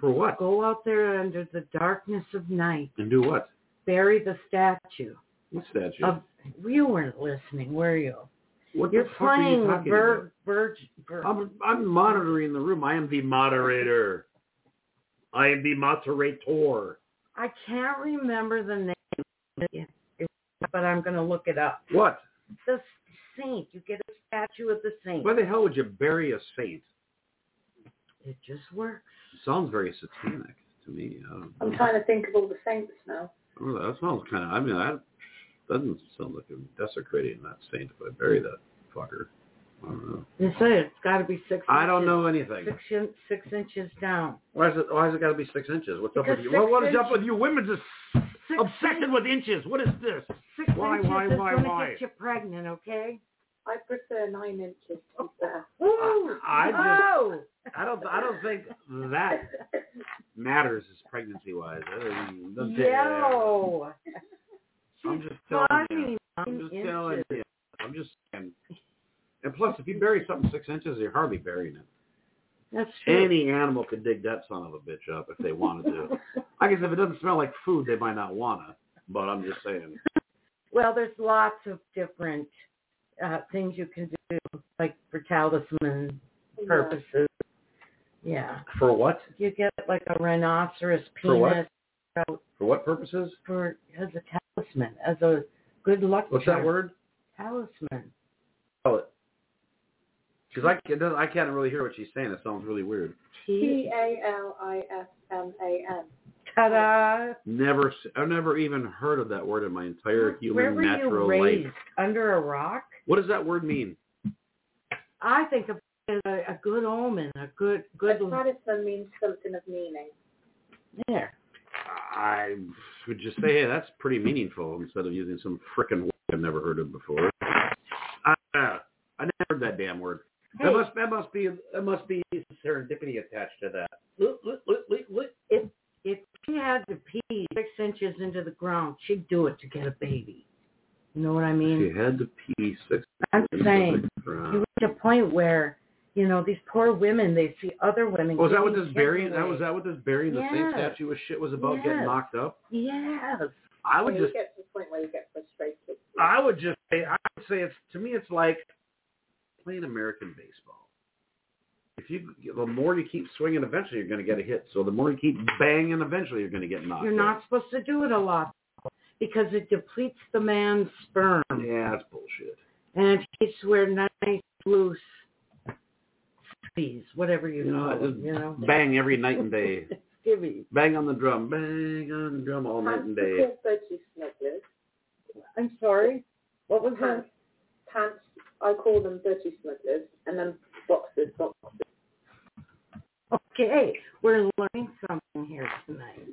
For what? Go out there under the darkness of night. And do what? Bury the statue. What statue? Of, you weren't listening, were you? What You're the fuck are you playing talking Bird, about? Bird, Bird. I'm, I'm monitoring the room. I am the moderator. I am the moderator. I can't remember the name, but I'm going to look it up. What? The saint. You get a statue of the saint. Why the hell would you bury a saint? It just works. It sounds very satanic to me. I don't I'm know. trying to think of all the saints now. Oh, that sounds kind of, I mean, that doesn't sound like I'm desecrating that saint if I bury that fucker. I don't know. You say it's got to be six. I don't inches, know anything. Six, in, six inches down. Why is it? Why has it got to be six inches? What's up Because with you? six What, what is inch- up with you? Women's just Six obsession inch- with inches. What is this? Six Why, inches why, is why, going to why? get you pregnant, okay? I prefer nine inches to be fair. Woo! I just- oh! I don't. I don't think that matters as pregnancy wise. Yo! I'm She's just telling you. funny. I'm just Nine telling inches. you. I'm just saying. And plus, if you bury something six inches, you're hardly burying it. That's true. Any animal could dig that son of a bitch up if they wanted to. I guess if it doesn't smell like food, they might not wanna. But I'm just saying. Well, there's lots of different uh, things you can do, like for talisman purposes. Yeah. For what? You get like a rhinoceros For what? penis out For what purposes? for as a talisman, as a good luck What's charm. that word? Talisman. Spell it. Because I, it doesn't- I can't really hear what she's saying. It sounds really weird. T A L I S M A N. Ta-da! Never, s- I've never even heard of that word in my entire human Where were natural you raised? life. Under a rock? What does that word mean? I think of it as a, a good omen, a good good. A talisman means something of meaning. There. I would just say, hey, that's pretty meaningful instead of using some frickin' word I've never heard of before. I, uh, I never heard that damn word. Hey. That must that must be that must be serendipity attached to that. Look, look, look, look, look. If if she had to pee six inches into the ground, she'd do it to get a baby. You know what I mean? She had to pee six. I'm into saying, the ground. you reach a point where, you know, these poor women, they see other women. Was that what giving this kids burying? away. That was that what this burying the same Yes. statue was shit was about? Yes. Getting knocked up. Yes. I would When just you get to the point where you get frustrated. I would just say I would say it's to me it's like playing American baseball. If you the more you keep swinging, eventually you're going to get a hit. So the more you keep banging, eventually you're going to get knocked. You're out. not supposed to do it a lot because it depletes the man's sperm. Yeah, that's bullshit. And he swear nice, loose, skivvies, whatever you, You know, call them, just you know. bang every night and day. Skivvies. Bang on the drum, bang on the drum all night Pants and are day. called virtue smugglers. I'm sorry. What was Pants, pants, I call them virtue smugglers, and then boxers, boxers. that? Okay, we're learning something here tonight.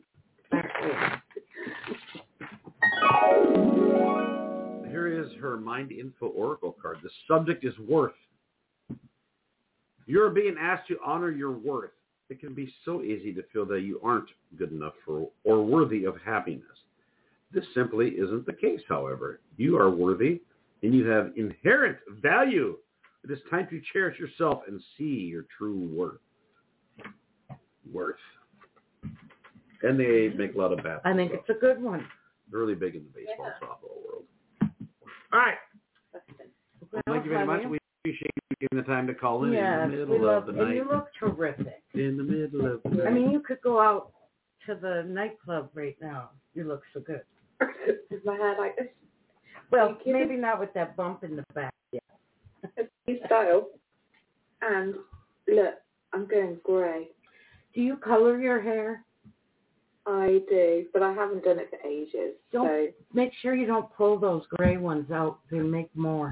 Here is her Mind Info Oracle card. The subject is worth. You're being asked to honor your worth. It can be so easy to feel that you aren't good enough for or worthy of happiness. This simply isn't the case, however. You are worthy and you have inherent value. It is time to cherish yourself and see your true worth. Worth. And they make a lot of bad. I think it's a good one. They're really big in the baseball Yeah. softball world. All right. Well, thank you very much. honey. We appreciate you giving the time to call in Yes, in the we middle love, of the and night. you look terrific. In the middle of the night. I mean, you could go out to the nightclub right now. You look so good. Is my hair like this? Well, Thank you. maybe not with that bump in the back. It's new style. And look, I'm going grey. Do you color your hair? I do, but I haven't done it for ages. Don't So make sure you don't pull those gray ones out. They make more.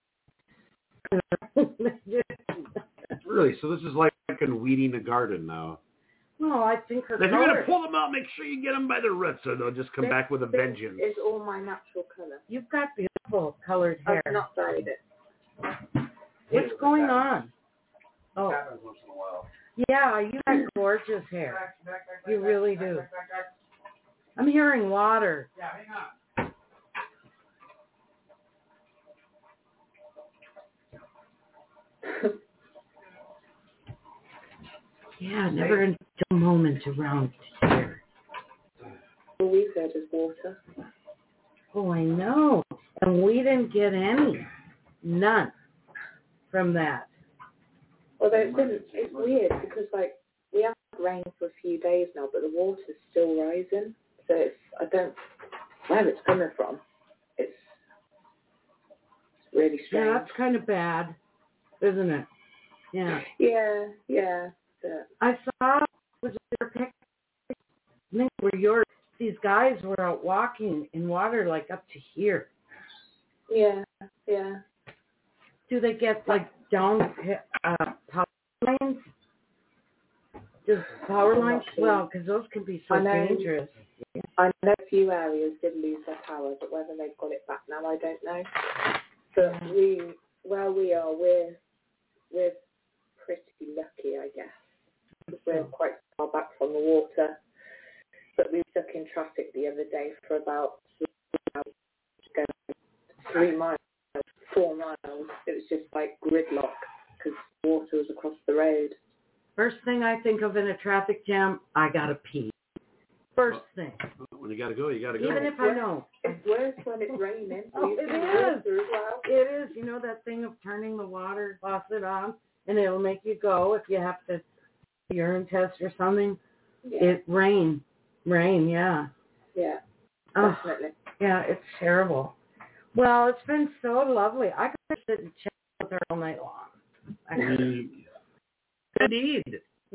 Really? So this is like fucking weeding a garden now. Well, I think her If you're going color. to pull them out, make sure you get them by the roots or they'll just come This- back with a this vengeance. is all my natural colour. You've got beautiful colored hair. I've not dyed it. What's going on? Oh, Happens once in a while. yeah, you got gorgeous hair. You really do. I'm hearing water. Yeah, hang on. Yeah, never a dull moment around here. All we've heard is water. Oh, I know. And we didn't get any. None from that. Although it's been, it's weird because like we have rain for a few days now, but the water's still rising. So it's, I don't, where it's coming from. It's really strange. Yeah, that's kind of bad, isn't it? Yeah. Yeah, yeah. yeah. I saw, was there a picture? I think where your, these guys were out walking in water like up to here. Yeah, yeah. Do they get like down uh, power lines? Just power lines? Well, because those can be so I know, dangerous. I know a few areas did lose their power, but whether they've got it back now, I don't know. But we, where we are, we're we're pretty lucky, I guess. Because we're quite far back from the water. But we were stuck in traffic the other day for about three miles, four miles. It was just like gridlock because water was across the road. First thing I think of in a traffic jam, I gotta pee. First thing. When you got to go, you got to go. Even if I know. It's worse when it's raining. Oh, it is. As well. It is. You know that thing of turning the water faucet on, and it'll make you go if you have to urine test or something. Yeah. It rain, rain, yeah. Yeah, Oh, definitely. yeah, it's terrible. Well, it's been so lovely. I could sit and chat with her all night long. I could. Indeed.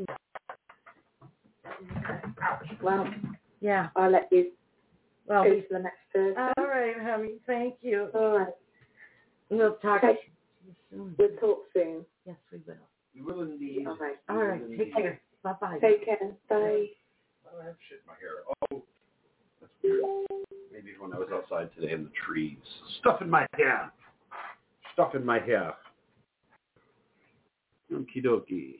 Well, Yeah. I'll let you Well, go we, to the next person. all right, honey. Thank you. All right. We'll talk Okay. to you soon. We'll talk soon. Yes, we will. You will indeed. All right. All right. Take care. Bye-bye. Take care. Bye. I have shit in my hair. Oh, that's weird. Maybe when I was outside today in the trees. Stuff in my hair. Stuff in my hair. Okie dokie.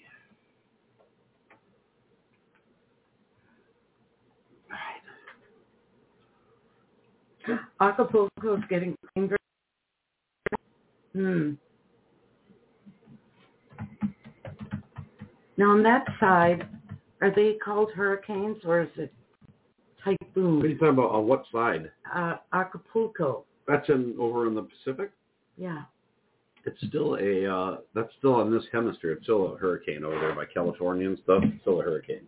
Acapulco's getting cleaner. Hmm. Now on that side, are they called hurricanes or is it typhoon? What are you talking about? On what side? Uh, Acapulco. That's in over in the Pacific. Yeah. It's still a. Uh, that's still in this hemisphere. It's still a hurricane over there by California and stuff. It's still a hurricane.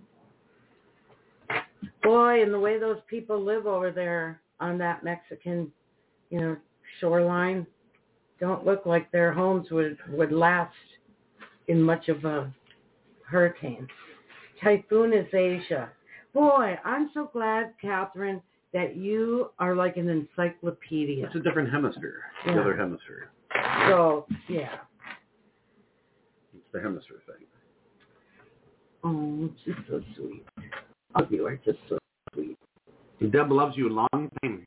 Boy, and the way those people live over there on that Mexican, you know, shoreline, don't look like their homes would, would last in much of a hurricane. Typhoon is Asia. Boy, I'm so glad, Catherine, that you are like an encyclopedia. It's a different hemisphere. Yeah. The other hemisphere. So, yeah. It's the hemisphere thing. Oh, she's so sweet. Oh, you are just so sweet. Deb loves you a long time.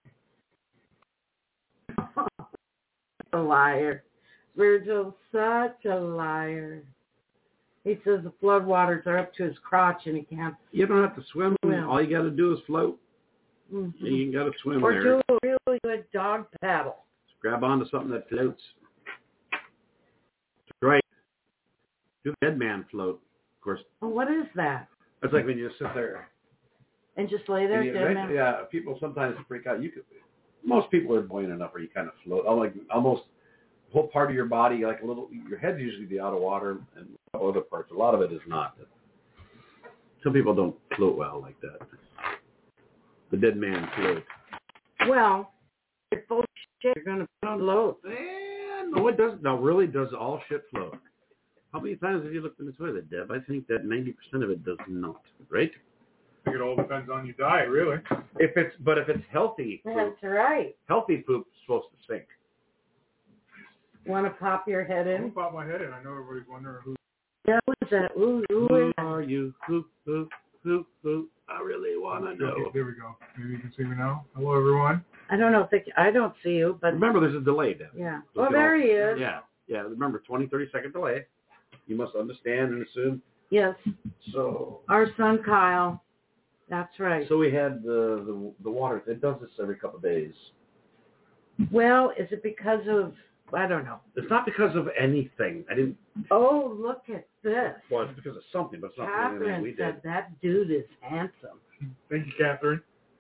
A liar. Virgil's such a liar. He says the floodwaters are up to his crotch and he can't. You don't have to swim. Swim. All you got to do is float. Mm-hmm. You got to swim or there. do a really good dog paddle. Just grab onto something that floats. That's right. Do the dead man float. Of course. Oh, what is that? That's like when you just sit there. And just lay there, And you- dead right- man? Yeah, people sometimes freak out. You could. Most people are buoyant enough where you kind of float. Oh, like almost the whole part of your body, like a little. Your head's usually be out of water, and other parts. A lot of it is not. Some people don't float well like that. The dead man float. Well, if full of shit, you're going to float. Eh, no, it doesn't. No, really, does all shit float? How many times have you looked in the toilet, Deb? I think that ninety percent of it does not. Right? I think it all depends on your diet, really. If it's, but if it's healthy poop, That's right. healthy poop is supposed to sink. Want to pop your head Don't in? pop my head in. I know everybody's wondering who. Yeah, who's that? Who, who Who is are you? Who, who, who, who? I really want to know. Okay, there we go. Maybe you can see me now. Hello, everyone. I don't know if they, I don't see you, but Remember, there's a delay, Deb. yeah. So Oh, you can there all- he is. Yeah, yeah. Remember, twenty, thirty second delay. You must understand and assume. Yes, So, our son Kyle. That's right. so we had the, the the water. It does this every couple of days. Well, is it because of I don't know. It's not because of anything. I didn't. Oh, look at this. Well, it's because of something, but it's not because of anything Catherine we said did. that dude is handsome. Thank you, Catherine.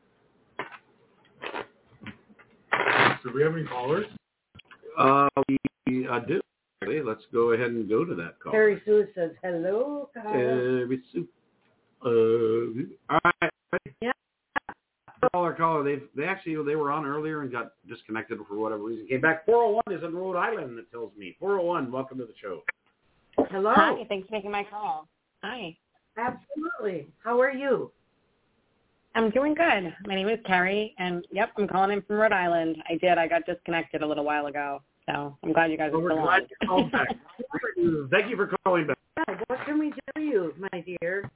So do we have any callers? Uh, we uh, do. Okay, let's go ahead and go to that call. Terry Sue says, hello, Kyle. Terry Sue. Uh, all right. Yeah. Caller, caller. They they actually they were on earlier and got disconnected for whatever reason. Came back. four oh one is in Rhode Island. It tells me four oh one. Welcome to the show. Hello. Hi. Thanks for taking my call. Hi. Absolutely. How are you? I'm doing good. My name is Carrie, and yep, I'm calling in from Rhode Island. I did. I got disconnected a little while ago, so I'm glad you guys Well, are we're still glad on. you called back. Thank you for calling back. Yeah, what can we do for you, my dear?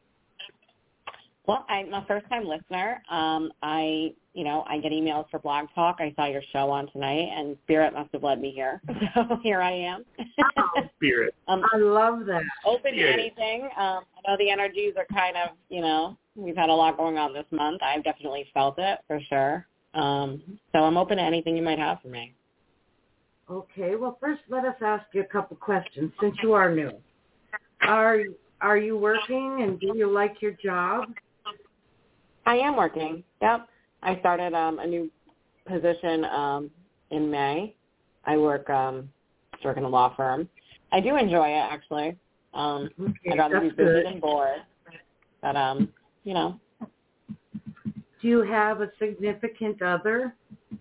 Well, I'm a first-time listener. Um, I, you know, I get emails for Blog Talk. I saw your show on tonight, and Spirit must have led me here, so here I am. Spirit. um, I love that. Open Spirit. to anything. Um, I know the energies are kind of, you know, we've had a lot going on this month. I've definitely felt it for sure. Um, so I'm open to anything you might have for me. Okay, well, first let us ask you a couple questions since you are new. Are are you working, and do you like your job? I am working. Yep. I started um, a new position um, in May. I work um, work in a law firm. I do enjoy it, actually. Um, Okay, I'd rather be that's busy good. than bored. But, um, you know. Do you have a significant other?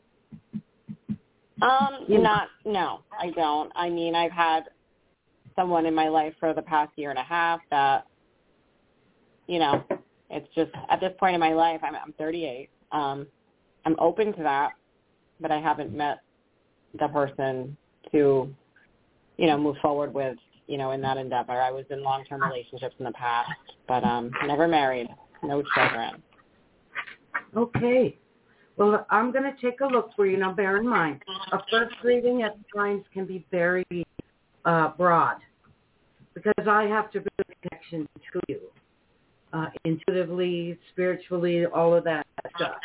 Um, Yeah. not, no, I don't. I mean, I've had someone in my life for the past year and a half that, you know, it's just at this point in my life, I'm, I'm thirty-eight. Um, I'm open to that, but I haven't met the person to, you know, move forward with, you know, in that endeavor. I was in long-term relationships in the past, but um, never married, no children. Okay. Well, I'm going to take a look for you. Now, bear in mind, a first reading at times can be very uh, broad because I have to build a connection to you. Uh, intuitively, spiritually, all of that stuff.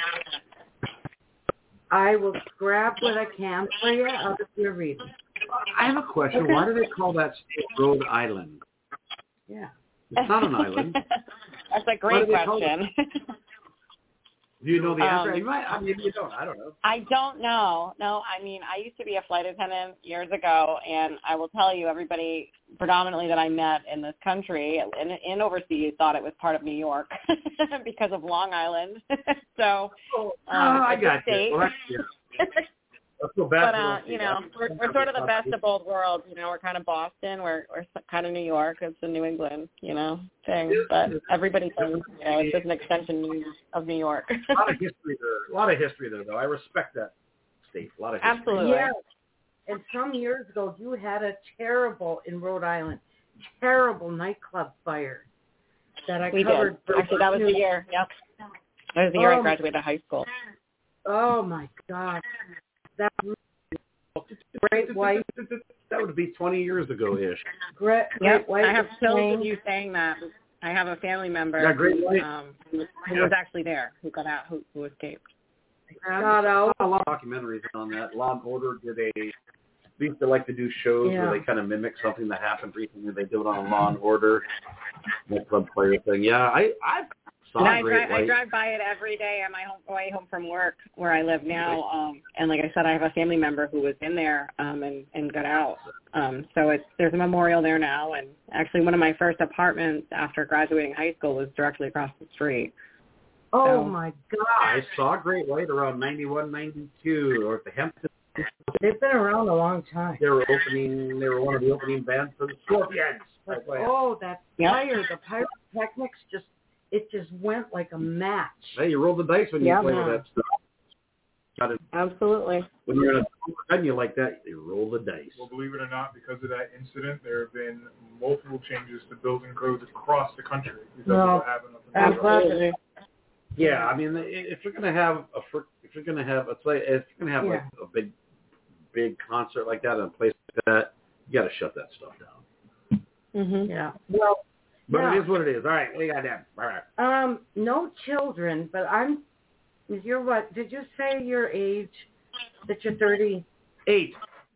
I will grab what I can for you out of your reading. I have a question. Okay. Why do they call that state Rhode Island? Yeah. It's not an island. That's a Why great do they call question. Do you know the answer? Um, you might. I mean, you don't. I don't know. I don't know. No, I mean, I used to be a flight attendant years ago, and I will tell you, everybody predominantly that I met in this country and, and overseas thought it was part of New York because of Long Island. so, Oh, um, I it's a got state. you. Well, that's, yeah. Let's go back But, to uh, those you things. know, we're, we're sort of the best of both worlds. You know, we're kind of Boston. We're, we're kind of New York. It's the New England, you know, thing. But everybody thinks, you know, it's just an extension of New York. A lot of history there. A lot of history there, though. I respect that state. A lot of history. Absolutely. Yeah. And some years ago, you had a terrible, in Rhode Island, terrible nightclub fire that I We covered. did. for Actually, that was the news. year. Yep. That was the year Oh, I graduated high school. Oh, my God. That Great White. That would be twenty years ago-ish. Great, Yep. Great White I have was chills playing. of you saying that. I have a family member Yeah, Great White. um, who, who was actually there, who got out, who, who escaped. Shout I out. saw a lot of documentaries on that. Law and Order did a. They used to like to do shows Yeah. where they kind of mimic something that happened recently. They do it on a Law and Order nightclub player thing. Yeah, I I saw And I Great drive, I White. drive by it every day on my home, way home from work, where I live now. Um, and like I said, I have a family member who was in there um, and, and got out. Um, so it's there's a memorial there now. And actually, one of my first apartments after graduating high school was directly across the street. Oh, So- my I God. saw Great White around ninety-one, ninety-two, or at the Hampton. They've been around a long time. They were opening. They were one of the opening bands for the Scorpions. But, Right, oh, that Yep. fire, the pyrotechnics, just it just went like a match. Hey, you roll the dice when you Yeah, play man. with that stuff. Got it. Absolutely. When you're in a venue like that, you roll the dice. Well, believe it or not, because of that incident, there have been multiple changes to building codes across the country because No. of what happened up in New York. Absolutely. Yeah, I mean, if you're gonna have a, fr- if you're gonna have a play, if you're gonna have like a big, big concert like that in a place like that, you got to shut that stuff down. Mhm. Yeah. Well, But yeah. it is what it is. All right, we got that. All right. Um, no children, but I'm. You're what? Did you say your age? That you're thirty? Eight.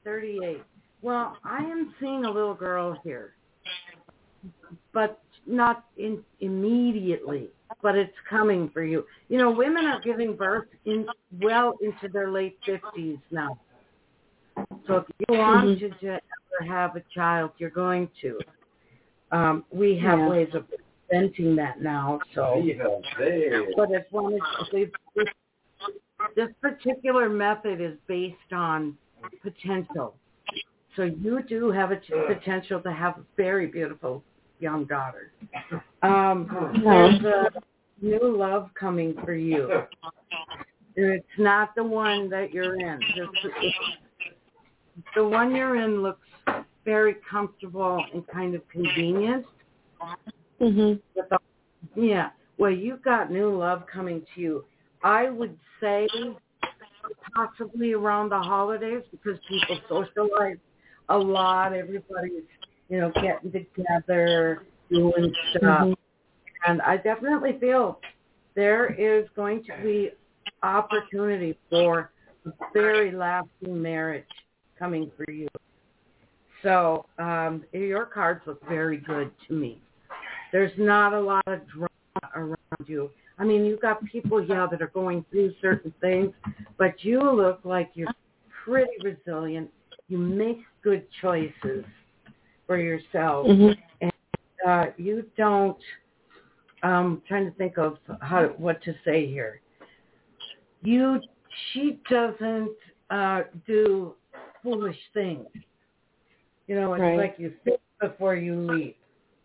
thirty-eight. Well, I am seeing a little girl here, but not in, immediately, but it's coming for you. You know, women are giving birth in well into their late fifties now. So if you want mm-hmm. to ever have a child, you're going to. Um, we have yeah. ways of preventing that now. So, but if one is, if this, this particular method is based on potential. So you do have a t- potential to have a very beautiful young daughter. Um, there's a new love coming for you. It's not the one that you're in. Just, the one you're in looks very comfortable and kind of convenient. Mhm. Yeah. Well, you've got new love coming to you. I would say possibly around the holidays because people socialize a lot. Everybody's, you know, getting together, doing stuff. Mm-hmm. And I definitely feel there is going to be opportunity for a very lasting marriage coming for you. So um, your cards look very good to me. There's not a lot of drama around you. I mean, you've got people, yeah, that are going through certain things, but you look like you're pretty resilient. You make good choices for yourself. Mm-hmm. And uh, you don't, um, trying to think of how what to say here. You, she doesn't uh, do foolish things. You know, it's right. like you think before you leave.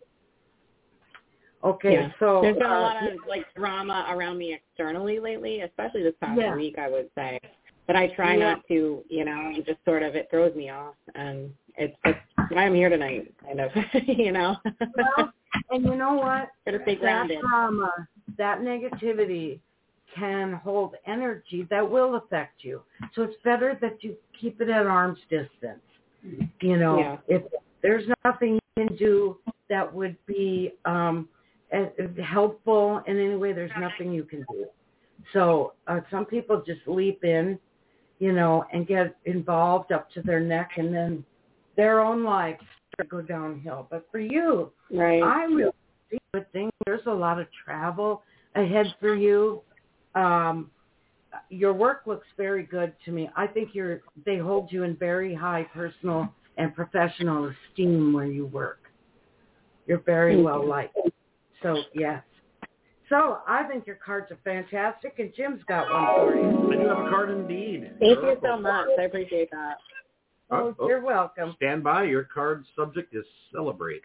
Okay, yeah. so there's been uh, a lot of like drama around me externally lately, especially this past yeah. week, I would say. But I try yeah. not to, you know, just sort of it throws me off, and it's just why I'm here tonight, kind of, you know. Well, and you know what? Gotta stay grounded. That drama, that negativity can hold energy that will affect you. So it's better that you keep it at arm's distance. You know, yeah. if there's nothing you can do that would be um, helpful in any way, there's nothing you can do. So uh, some people just leap in, you know, and get involved up to their neck, and then their own lives go downhill. But for you, right. I really see good things. There's a lot of travel ahead for you. Um, your work looks very good to me. I think you're. They hold you in very high personal and professional esteem where you work. You're very Thank well you. liked. So, yes. So, I think your cards are fantastic, and Jim's got one for you. I do have a card indeed. Thank you so much. I appreciate that. Oh, oh, you're welcome. Stand by. Your card subject is celebrate.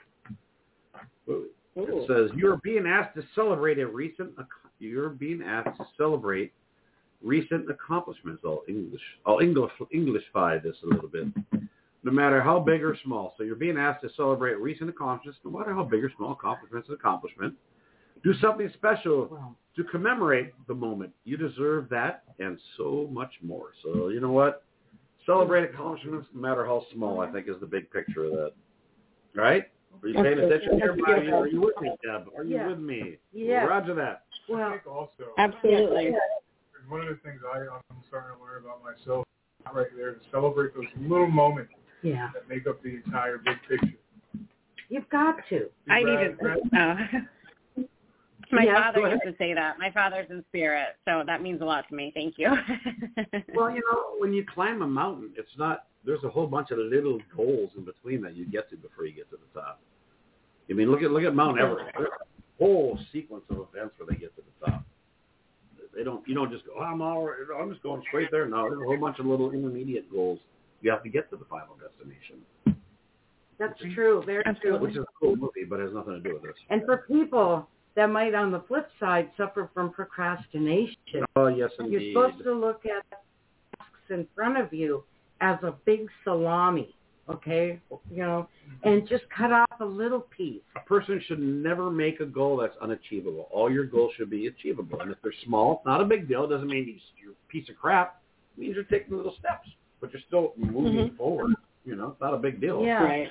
Ooh. It says you're being asked to celebrate a recent. You're being asked to celebrate recent accomplishments. I'll English. I'll English Englishify this a little bit. No matter how big or small. So you're being asked to celebrate recent accomplishments, no matter how big or small. Accomplishments is accomplishment. Do something special Wow. to commemorate the moment. You deserve that and so much more. So you know what? Celebrate accomplishments, no matter how small. I think is the big picture of that. Right? Are you paying attention here, Bobby? Are you with me, Deb? Are you yeah. with me? Yeah. Roger that. I Well, think also, Absolutely. Yeah. one of the things I, I'm starting to learn about myself right there to celebrate those little moments yeah. that make up the entire big picture. You've got to. I Brad- needed Brad- oh. My Yes, father go used to say that. My father's in spirit, so that means a lot to me. Thank you. Well, you know, when you climb a mountain, it's not, there's a whole bunch of little goals in between that you get to before you get to the top. I mean, look at look at Mount Everest. There's a whole sequence of events where they get to the top. They don't, you don't just go, oh, I'm all right, I'm just going straight there. No, there's a whole bunch of little intermediate goals. You have to get to the final destination. That's true. Very true. Which is a cool movie, but has nothing to do with this. And for people that might, on the flip side, suffer from procrastination, Oh, yes, you're indeed. supposed to look at tasks in front of you as a big salami, okay? You know, and just cut off a little piece. A person should never make a goal that's unachievable. All your goals should be achievable. And if they're small, it's not a big deal. It doesn't mean you're a piece of crap. It means you're taking little steps, but you're still moving Mm-hmm. forward. You know, it's not a big deal. Yeah. Right.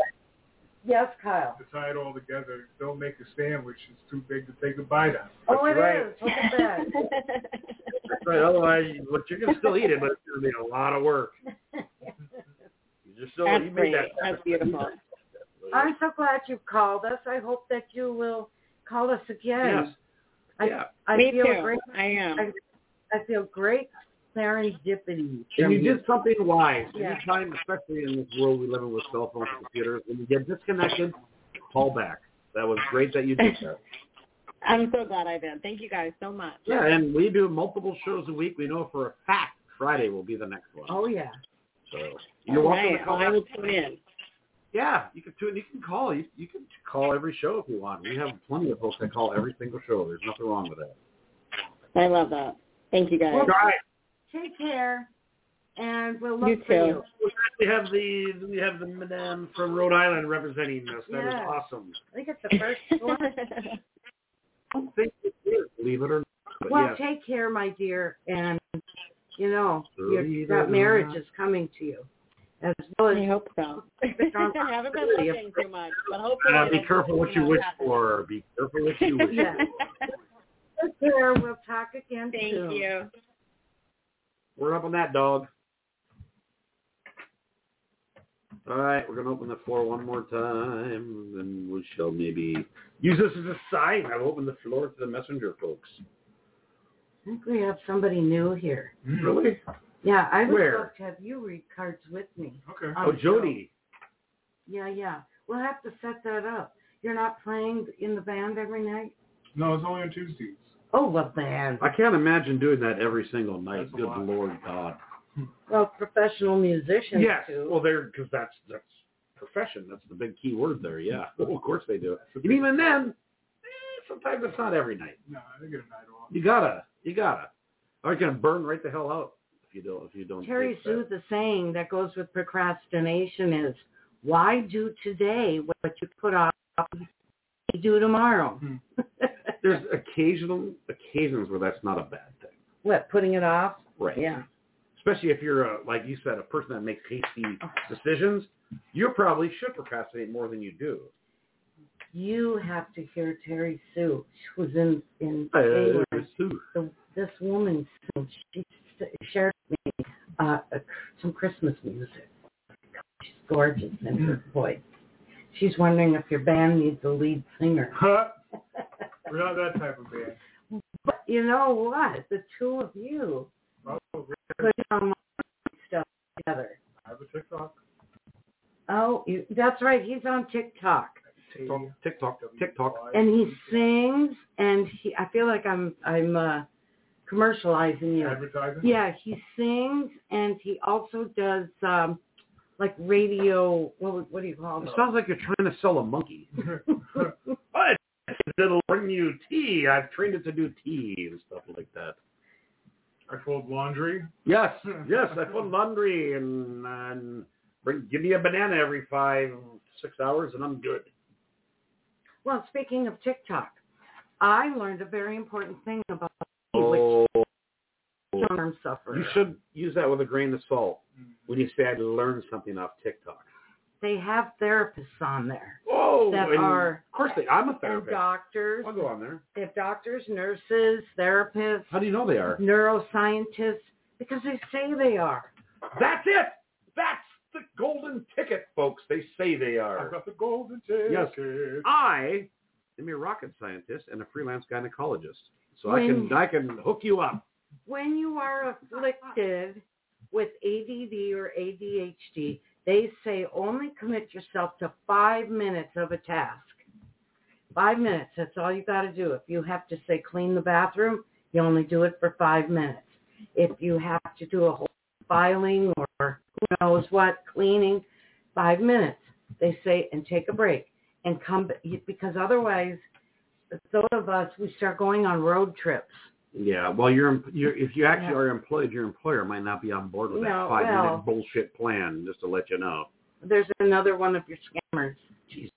Yes, Kyle. To tie it all together, don't make a sandwich. It's too big to take a bite out. Oh, it right. is. Look at that. That's right. Otherwise, but you can still eat it, but it's going to be a lot of work. You're so, That's you great. made that. That's beautiful. I'm so glad you called us. I hope that you will call us again. Yes. I, Yeah. I Me feel too. great. I am. I, I feel great serendipity. And you did something wise. Yeah. Anytime, especially in this world we live in with cell phones and computers, when you get disconnected, call back. That was great that you did that. I'm so glad I did. Thank you guys so much. Yeah, and we do multiple shows a week. We know for a fact Friday will be the next one. Oh, yeah. So you're All welcome right. to call. Well, I will tune in. Yeah, you can tune. You can call. You, you can call every show if you want. We have plenty of folks that call every single show. There's nothing wrong with that. I love that. Thank you guys. Well, All right. take care, and we'll look You for too. you. We have the we have the madam from Rhode Island representing us. That is Yeah. awesome. I think it's the first one. I don't think it is, believe it or not. But Well, yes. take care, my dear, and, you know, your, Believe that it or marriage not. is coming to you. As well as I hope so. I haven't been looking too much, but hopefully. Uh, be it'll- careful what you it'll wish happen. for. Be careful what you wish Yeah. for. Take care. We'll talk again Thank soon. you. We're up on that, dog. All right, we're going to open the floor one more time, and we shall maybe use this as a sign. I've opened the floor to the messenger folks. I think we have somebody new here. Really? Yeah, I would Where? love to have you read cards with me. Okay. on Oh, the show. Jody. Yeah, yeah. We'll have to set that up. You're not playing in the band every night? No, it's only on Tuesdays. Oh, the band. I can't imagine doing that every single night. That's a Good lot. Lord God. Well, professional musicians Yes. do. Well, they're because that's that's profession. That's the big key word there. Yeah. Well, of course they do. And even then, eh, sometimes it's not every night. No, they get a night off. You gotta. You gotta. Or you're gonna burn right the hell out if you don't. If you don't. Terry take Sue, that. the saying that goes with procrastination is, why do today what you put off, you do tomorrow? Hmm. There's occasional occasions where that's not a bad thing. What, putting it off? Right. Yeah. Especially if you're, a, like you said, a person that makes hasty decisions, you probably should procrastinate more than you do. You have to hear Terry Sue. She was in, in Uh, England. Sue. The, this woman, she shared with me uh, a, some Christmas music. She's gorgeous in her voice. She's wondering if your band needs a lead singer. Huh? We're not that type of band. But you know what? The two of you Oh, put some stuff together. I have a TikTok. Oh, you, that's right. He's on TikTok. TikTok, TikTok, TikTok. And he sings, and he, I feel like I'm I'm uh, commercializing you. Advertising? Yeah, he sings, and he also does um, like radio. What what do you call It it? sounds like you're trying to sell a monkey. What? It'll bring you tea. I've trained it to do tea and stuff like that. I fold laundry. Yes, yes. I put laundry and and bring, give me a banana every five, six hours, and I'm good. Well, speaking of TikTok, I learned a very important thing about me, Oh, which long-term sufferer. you should use that with a grain of salt when you say I learned something off TikTok. They have therapists on there. Oh, That and are- of course they. I'm a And therapist. doctors. I'll go on there. They have doctors, nurses, therapists, How do you know they are? neuroscientists, because they say they are. That's it. That's the golden ticket, folks. They say they I've are. got the golden ticket. Yes. I am a rocket scientist and a freelance gynecologist, so I When- can I can hook you up. When you are afflicted with A D D or A D H D, they say only commit yourself to five minutes of a task. Five minutes, that's all you got to do. If you have to, say, clean the bathroom, you only do it for five minutes. If you have to do a whole filing or who knows what, cleaning, five minutes. They say, and take a break and come, because otherwise, those of us, we start going on road trips. Yeah, well, you're, you're if you actually Yeah. are employed, your employer might not be on board with that No, five-minute well- bullshit plan. Just to let you know. There's another one of your scammers. Jesus.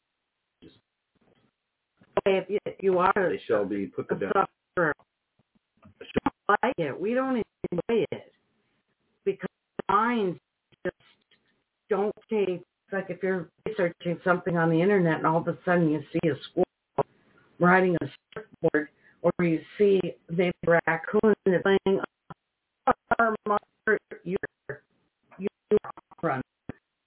Okay, if you, if you are They shall be put to a death. sufferer, like it. We don't enjoy it because minds just don't stay. It's like if you're researching something on the internet and all of a sudden you see a squirrel riding a surfboard, or you see maybe a raccoon playing a you're you're run.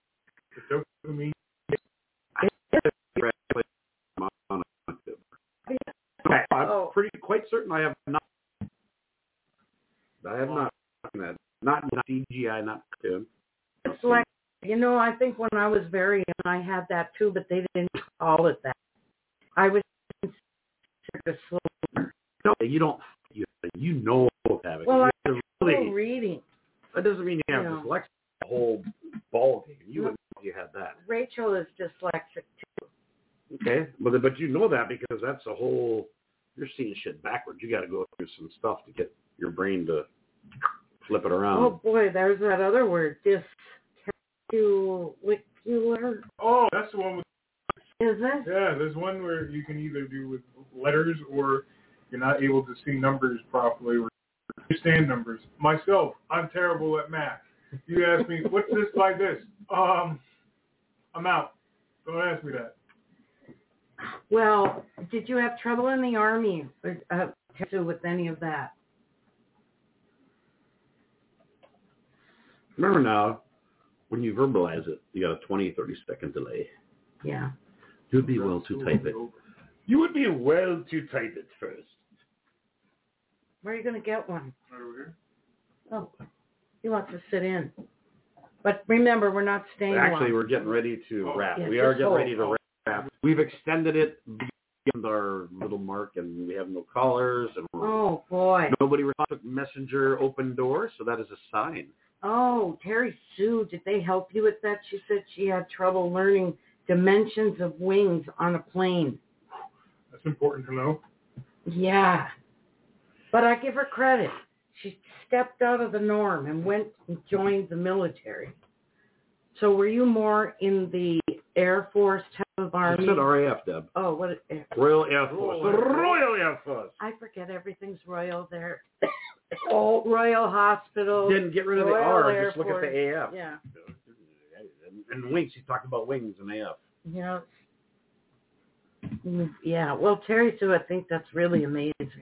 that. Not, not C G I, not cartoon. It's like, you know, I think when I was very young, I had that too, but they didn't call it that. I was considered a slow learner. No, you don't. You, you know that. Well, I'm really, still reading. That doesn't mean you have You know. dyslexia, the whole ball game. You No. wouldn't know if you had that. Rachel is dyslexic too. Okay, but but you know that because that's a whole. You're seeing shit backwards. You got to go through some stuff to get your brain to flip it around. Oh boy, there's that other word, dyscalcular. Oh, that's the one with. Is it? Yeah, there's one where you can either do with letters or you're not able to see numbers properly or understand numbers. Myself, I'm terrible at math. You ask me, what's this by this? Um, I'm out. Don't ask me that. Well, did you have trouble in the Army or, uh, with any of that? Remember now, when you verbalize it, you got a twenty, thirty second delay. Yeah. You'd be well to type it. You would be well to type it first. Where are you going to get one? Right over here. Oh, he wants to sit in. But remember, we're not staying Actually, long. we're getting ready to Oh. wrap. Yeah, we are just getting hold. ready to wrap. We've extended it beyond our little mark, and we have no callers, and we're, Oh, boy. nobody took Messenger open door, so that is a sign. Oh, Terry Sue, did they help you with that? She said she had trouble learning dimensions of wings on a plane. That's important to know. Yeah. But I give her credit. She stepped out of the norm and went and joined the military. So were you more in the Air Force type of Army? You said R A F, Deb. Oh, what? Royal Air Force. Royal. Royal Air Force. I forget everything's royal there. Oh, Royal Hospital. Didn't get rid of the Royal R, Air just look at the A F. Yeah. And, and wings, he's talking about wings and A F. Yeah. Yeah. Well, Terry Sue, I think that's really amazing.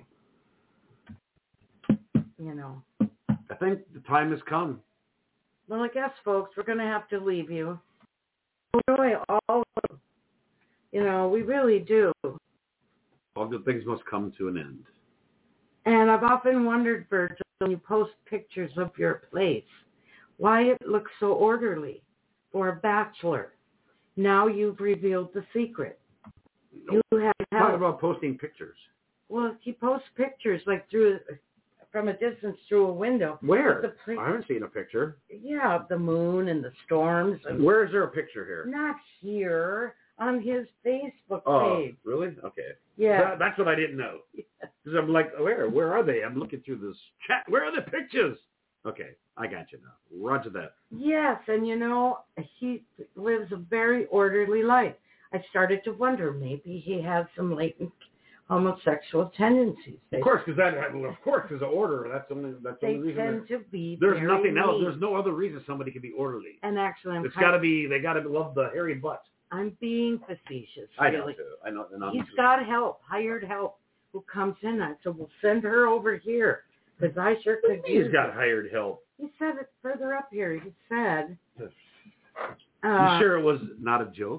You know. I think the time has come. Well, I guess, folks, we're going to have to leave you. Enjoy all of them. You know, we really do. All good things must come to an end. And I've often wondered, Virgil, when you post pictures of your place, why it looks so orderly for a bachelor. Now you've revealed the secret. Nope. You have Talk help. about posting pictures. Well, he posts pictures like through from a distance through a window. Where? The pla- I haven't seen a picture. Yeah, of the moon and the storms. And Where is there a picture here? not here, on his Facebook Oh, page. really? Okay. Yeah. That, that's what I didn't know. Because I'm like, where? Where are they? I'm looking through this chat. Where are the pictures? Okay, I got you now. Roger that. Yes, and you know, he lives a very orderly life. I started to wonder maybe he has some latent homosexual tendencies. They, Of course, because that. Well, of course, because of order. That's the only. That's the they only reason. tend that- to be There's very nothing else. neat. There's no other reason somebody can be orderly. And actually, I'm It's kind got to of, be. They got to love the hairy butt. I'm being facetious. I know really. too. I know. And I'm He's got help, hired help, who comes in. I said, well, send her over here, because I sure could He's use got it. hired help. He said it further up here. He said, You uh, sure it was not a joke?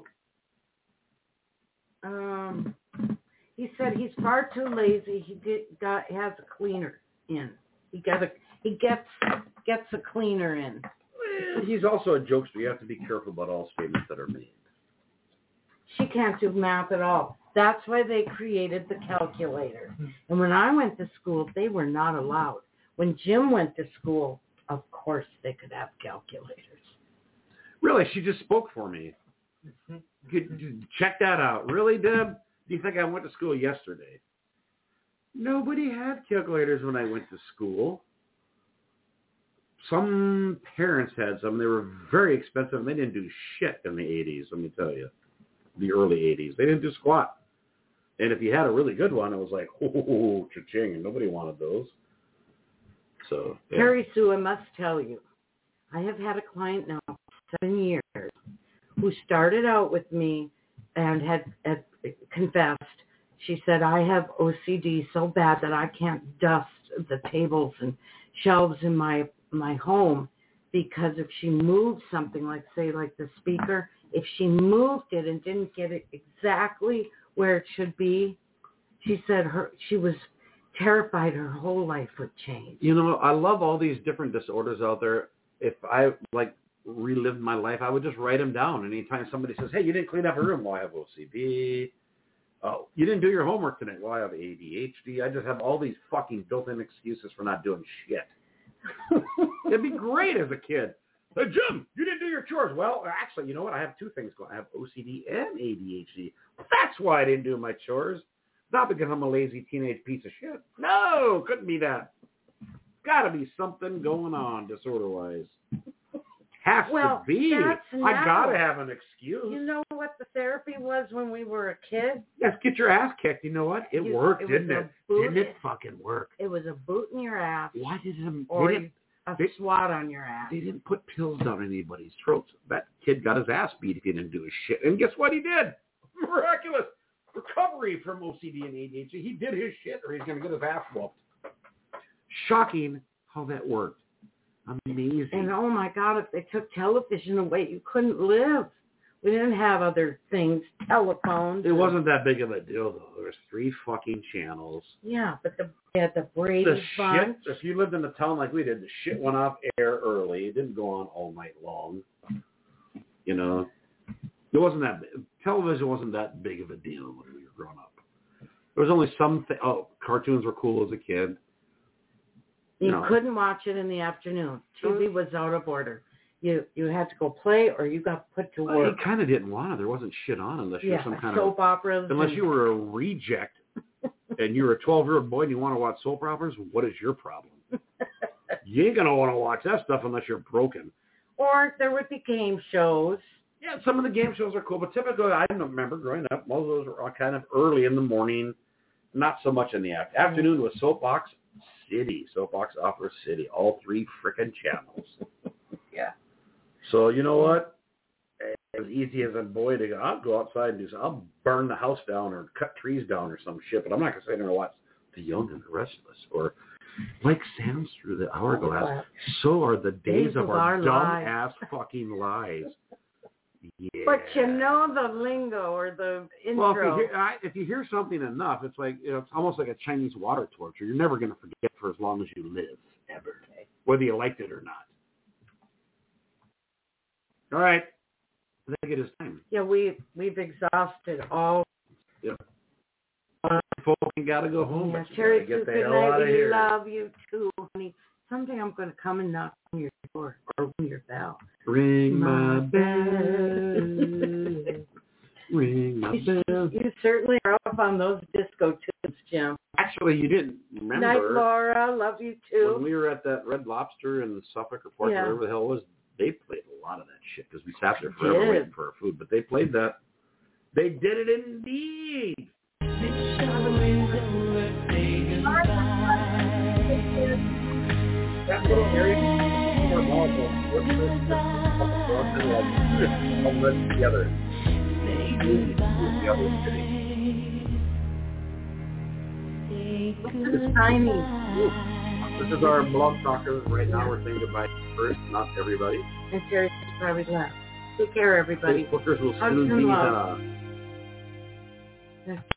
um, he said he's far too lazy. He did, got has a cleaner in. He got a he gets gets a cleaner in. Well, he's also a jokester. You have to be careful about all statements that are made. She can't do math at all. That's why they created the calculator. And when I went to school, they were not allowed. When Jim went to school, of course they could have calculators. Really, she just spoke for me. Could, check that out. Really, Deb? Do you think I went to school yesterday? Nobody had calculators when I went to school. Some parents had some. They were very expensive, and they didn't do shit in the eighties, let me tell you. The early eighties. They didn't do squat. And if you had a really good one, it was like, oh, cha-ching, and nobody wanted those. So, yeah. Terry Sue, I must tell you, I have had a client now for seven years who started out with me and had, had confessed. She said, I have O C D so bad that I can't dust the tables and shelves in my my home, because if she moved something, like say like the speaker, if she moved it and didn't get it exactly where it should be, she said her she was terrified her whole life would change. You know, I love all these different disorders out there. If I, like, relived my life, I would just write them down. Anytime somebody says, hey, you didn't clean up your room, well, I have O C D. Oh, you didn't do your homework tonight, well, I have A D H D. I just have all these fucking built-in excuses for not doing shit. It'd be great as a kid. Hey, Jim, you didn't do your chores. Well, actually, you know what? I have two things going. I have O C D and A D H D. That's why I didn't do my chores. Not because I'm a lazy teenage piece of shit. No, couldn't be that. Got to be something going on disorder-wise. Has well, to be. That's I now. got to have an excuse. You know what the therapy was when we were a kid? Yes, get your ass kicked. You know what? It You- worked, it was didn't a it? boot. Didn't it fucking work? It was a boot in your ass Why did him? or They didn't, a they- swat on your ass. they didn't put pills down anybody's throats. That kid got his ass beat if he didn't do his shit. And guess what he did? Miraculous recovery from O C D and A D H D. He did his shit or he's going to get his ass whooped. Shocking how that worked. Amazing. And oh my God, if they took television away, you couldn't live. We didn't have other things, telephones. It wasn't that big of a deal, though. There was three fucking channels. Yeah, but the, they had the Brady The Bunch. shit, if you lived in a town like we did, the shit went off air early. It didn't go on all night long. You know, it wasn't that big. Television wasn't that big of a deal when we were growing up. There was only some, th- oh, cartoons were cool as a kid. You No. couldn't watch it in the afternoon. T V was out of order. You you had to go play or you got put to Well, work. you kind of didn't want it. There wasn't shit on unless you yeah, were some kind soap of, operas. unless and- you were a reject and you were a twelve-year-old boy and you want to watch soap operas, what is your problem? You ain't going to want to watch that stuff unless you're broken. Or there would be game shows. Yeah, some of the game shows are cool, but typically, I remember growing up, most of those were all kind of early in the morning, not so much in the afternoon. Afternoon was Soapbox City, Soapbox Opera City, all three frickin' channels. Yeah. So, you know what? As easy as a boy to go, I'll go outside and do something. I'll burn the house down or cut trees down or some shit, but I'm not going to sit there and watch The Young and the Restless or like Sam's through the hourglass. So are the days, days of, of our, our dumb-ass fucking lives. Yeah. But you know the lingo or the intro. Well, if you, hear, I, if you hear something enough, it's like you know, it's almost like a Chinese water torture. You're never going to forget for as long as you live, ever, whether you liked it or not. All right, I think it is time. Yeah, we we've exhausted all. Yeah. Uh, folk got to go home. Yeah, but Terry, get the good hell night. out of We here. love you too, honey. Someday I'm going to come and knock on your door or ring your bell. Ring my, my bell. Ring my you, bell. You certainly are up on those disco tunes, Jim. Actually, you didn't remember. Night, Laura. Love you too. When we were at that Red Lobster in Suffolk or Portland, Yeah. wherever the hell it was, they played a lot of that shit because we sat there forever did. waiting for our food. But they played that. They did it indeed. That little area more volatile. What's this? All red together. It's tiny. This is our blog talker. Right now we're saying goodbye first, not everybody. And Terry's probably left. Take care, everybody. Facebookers will Hugs soon and be love. the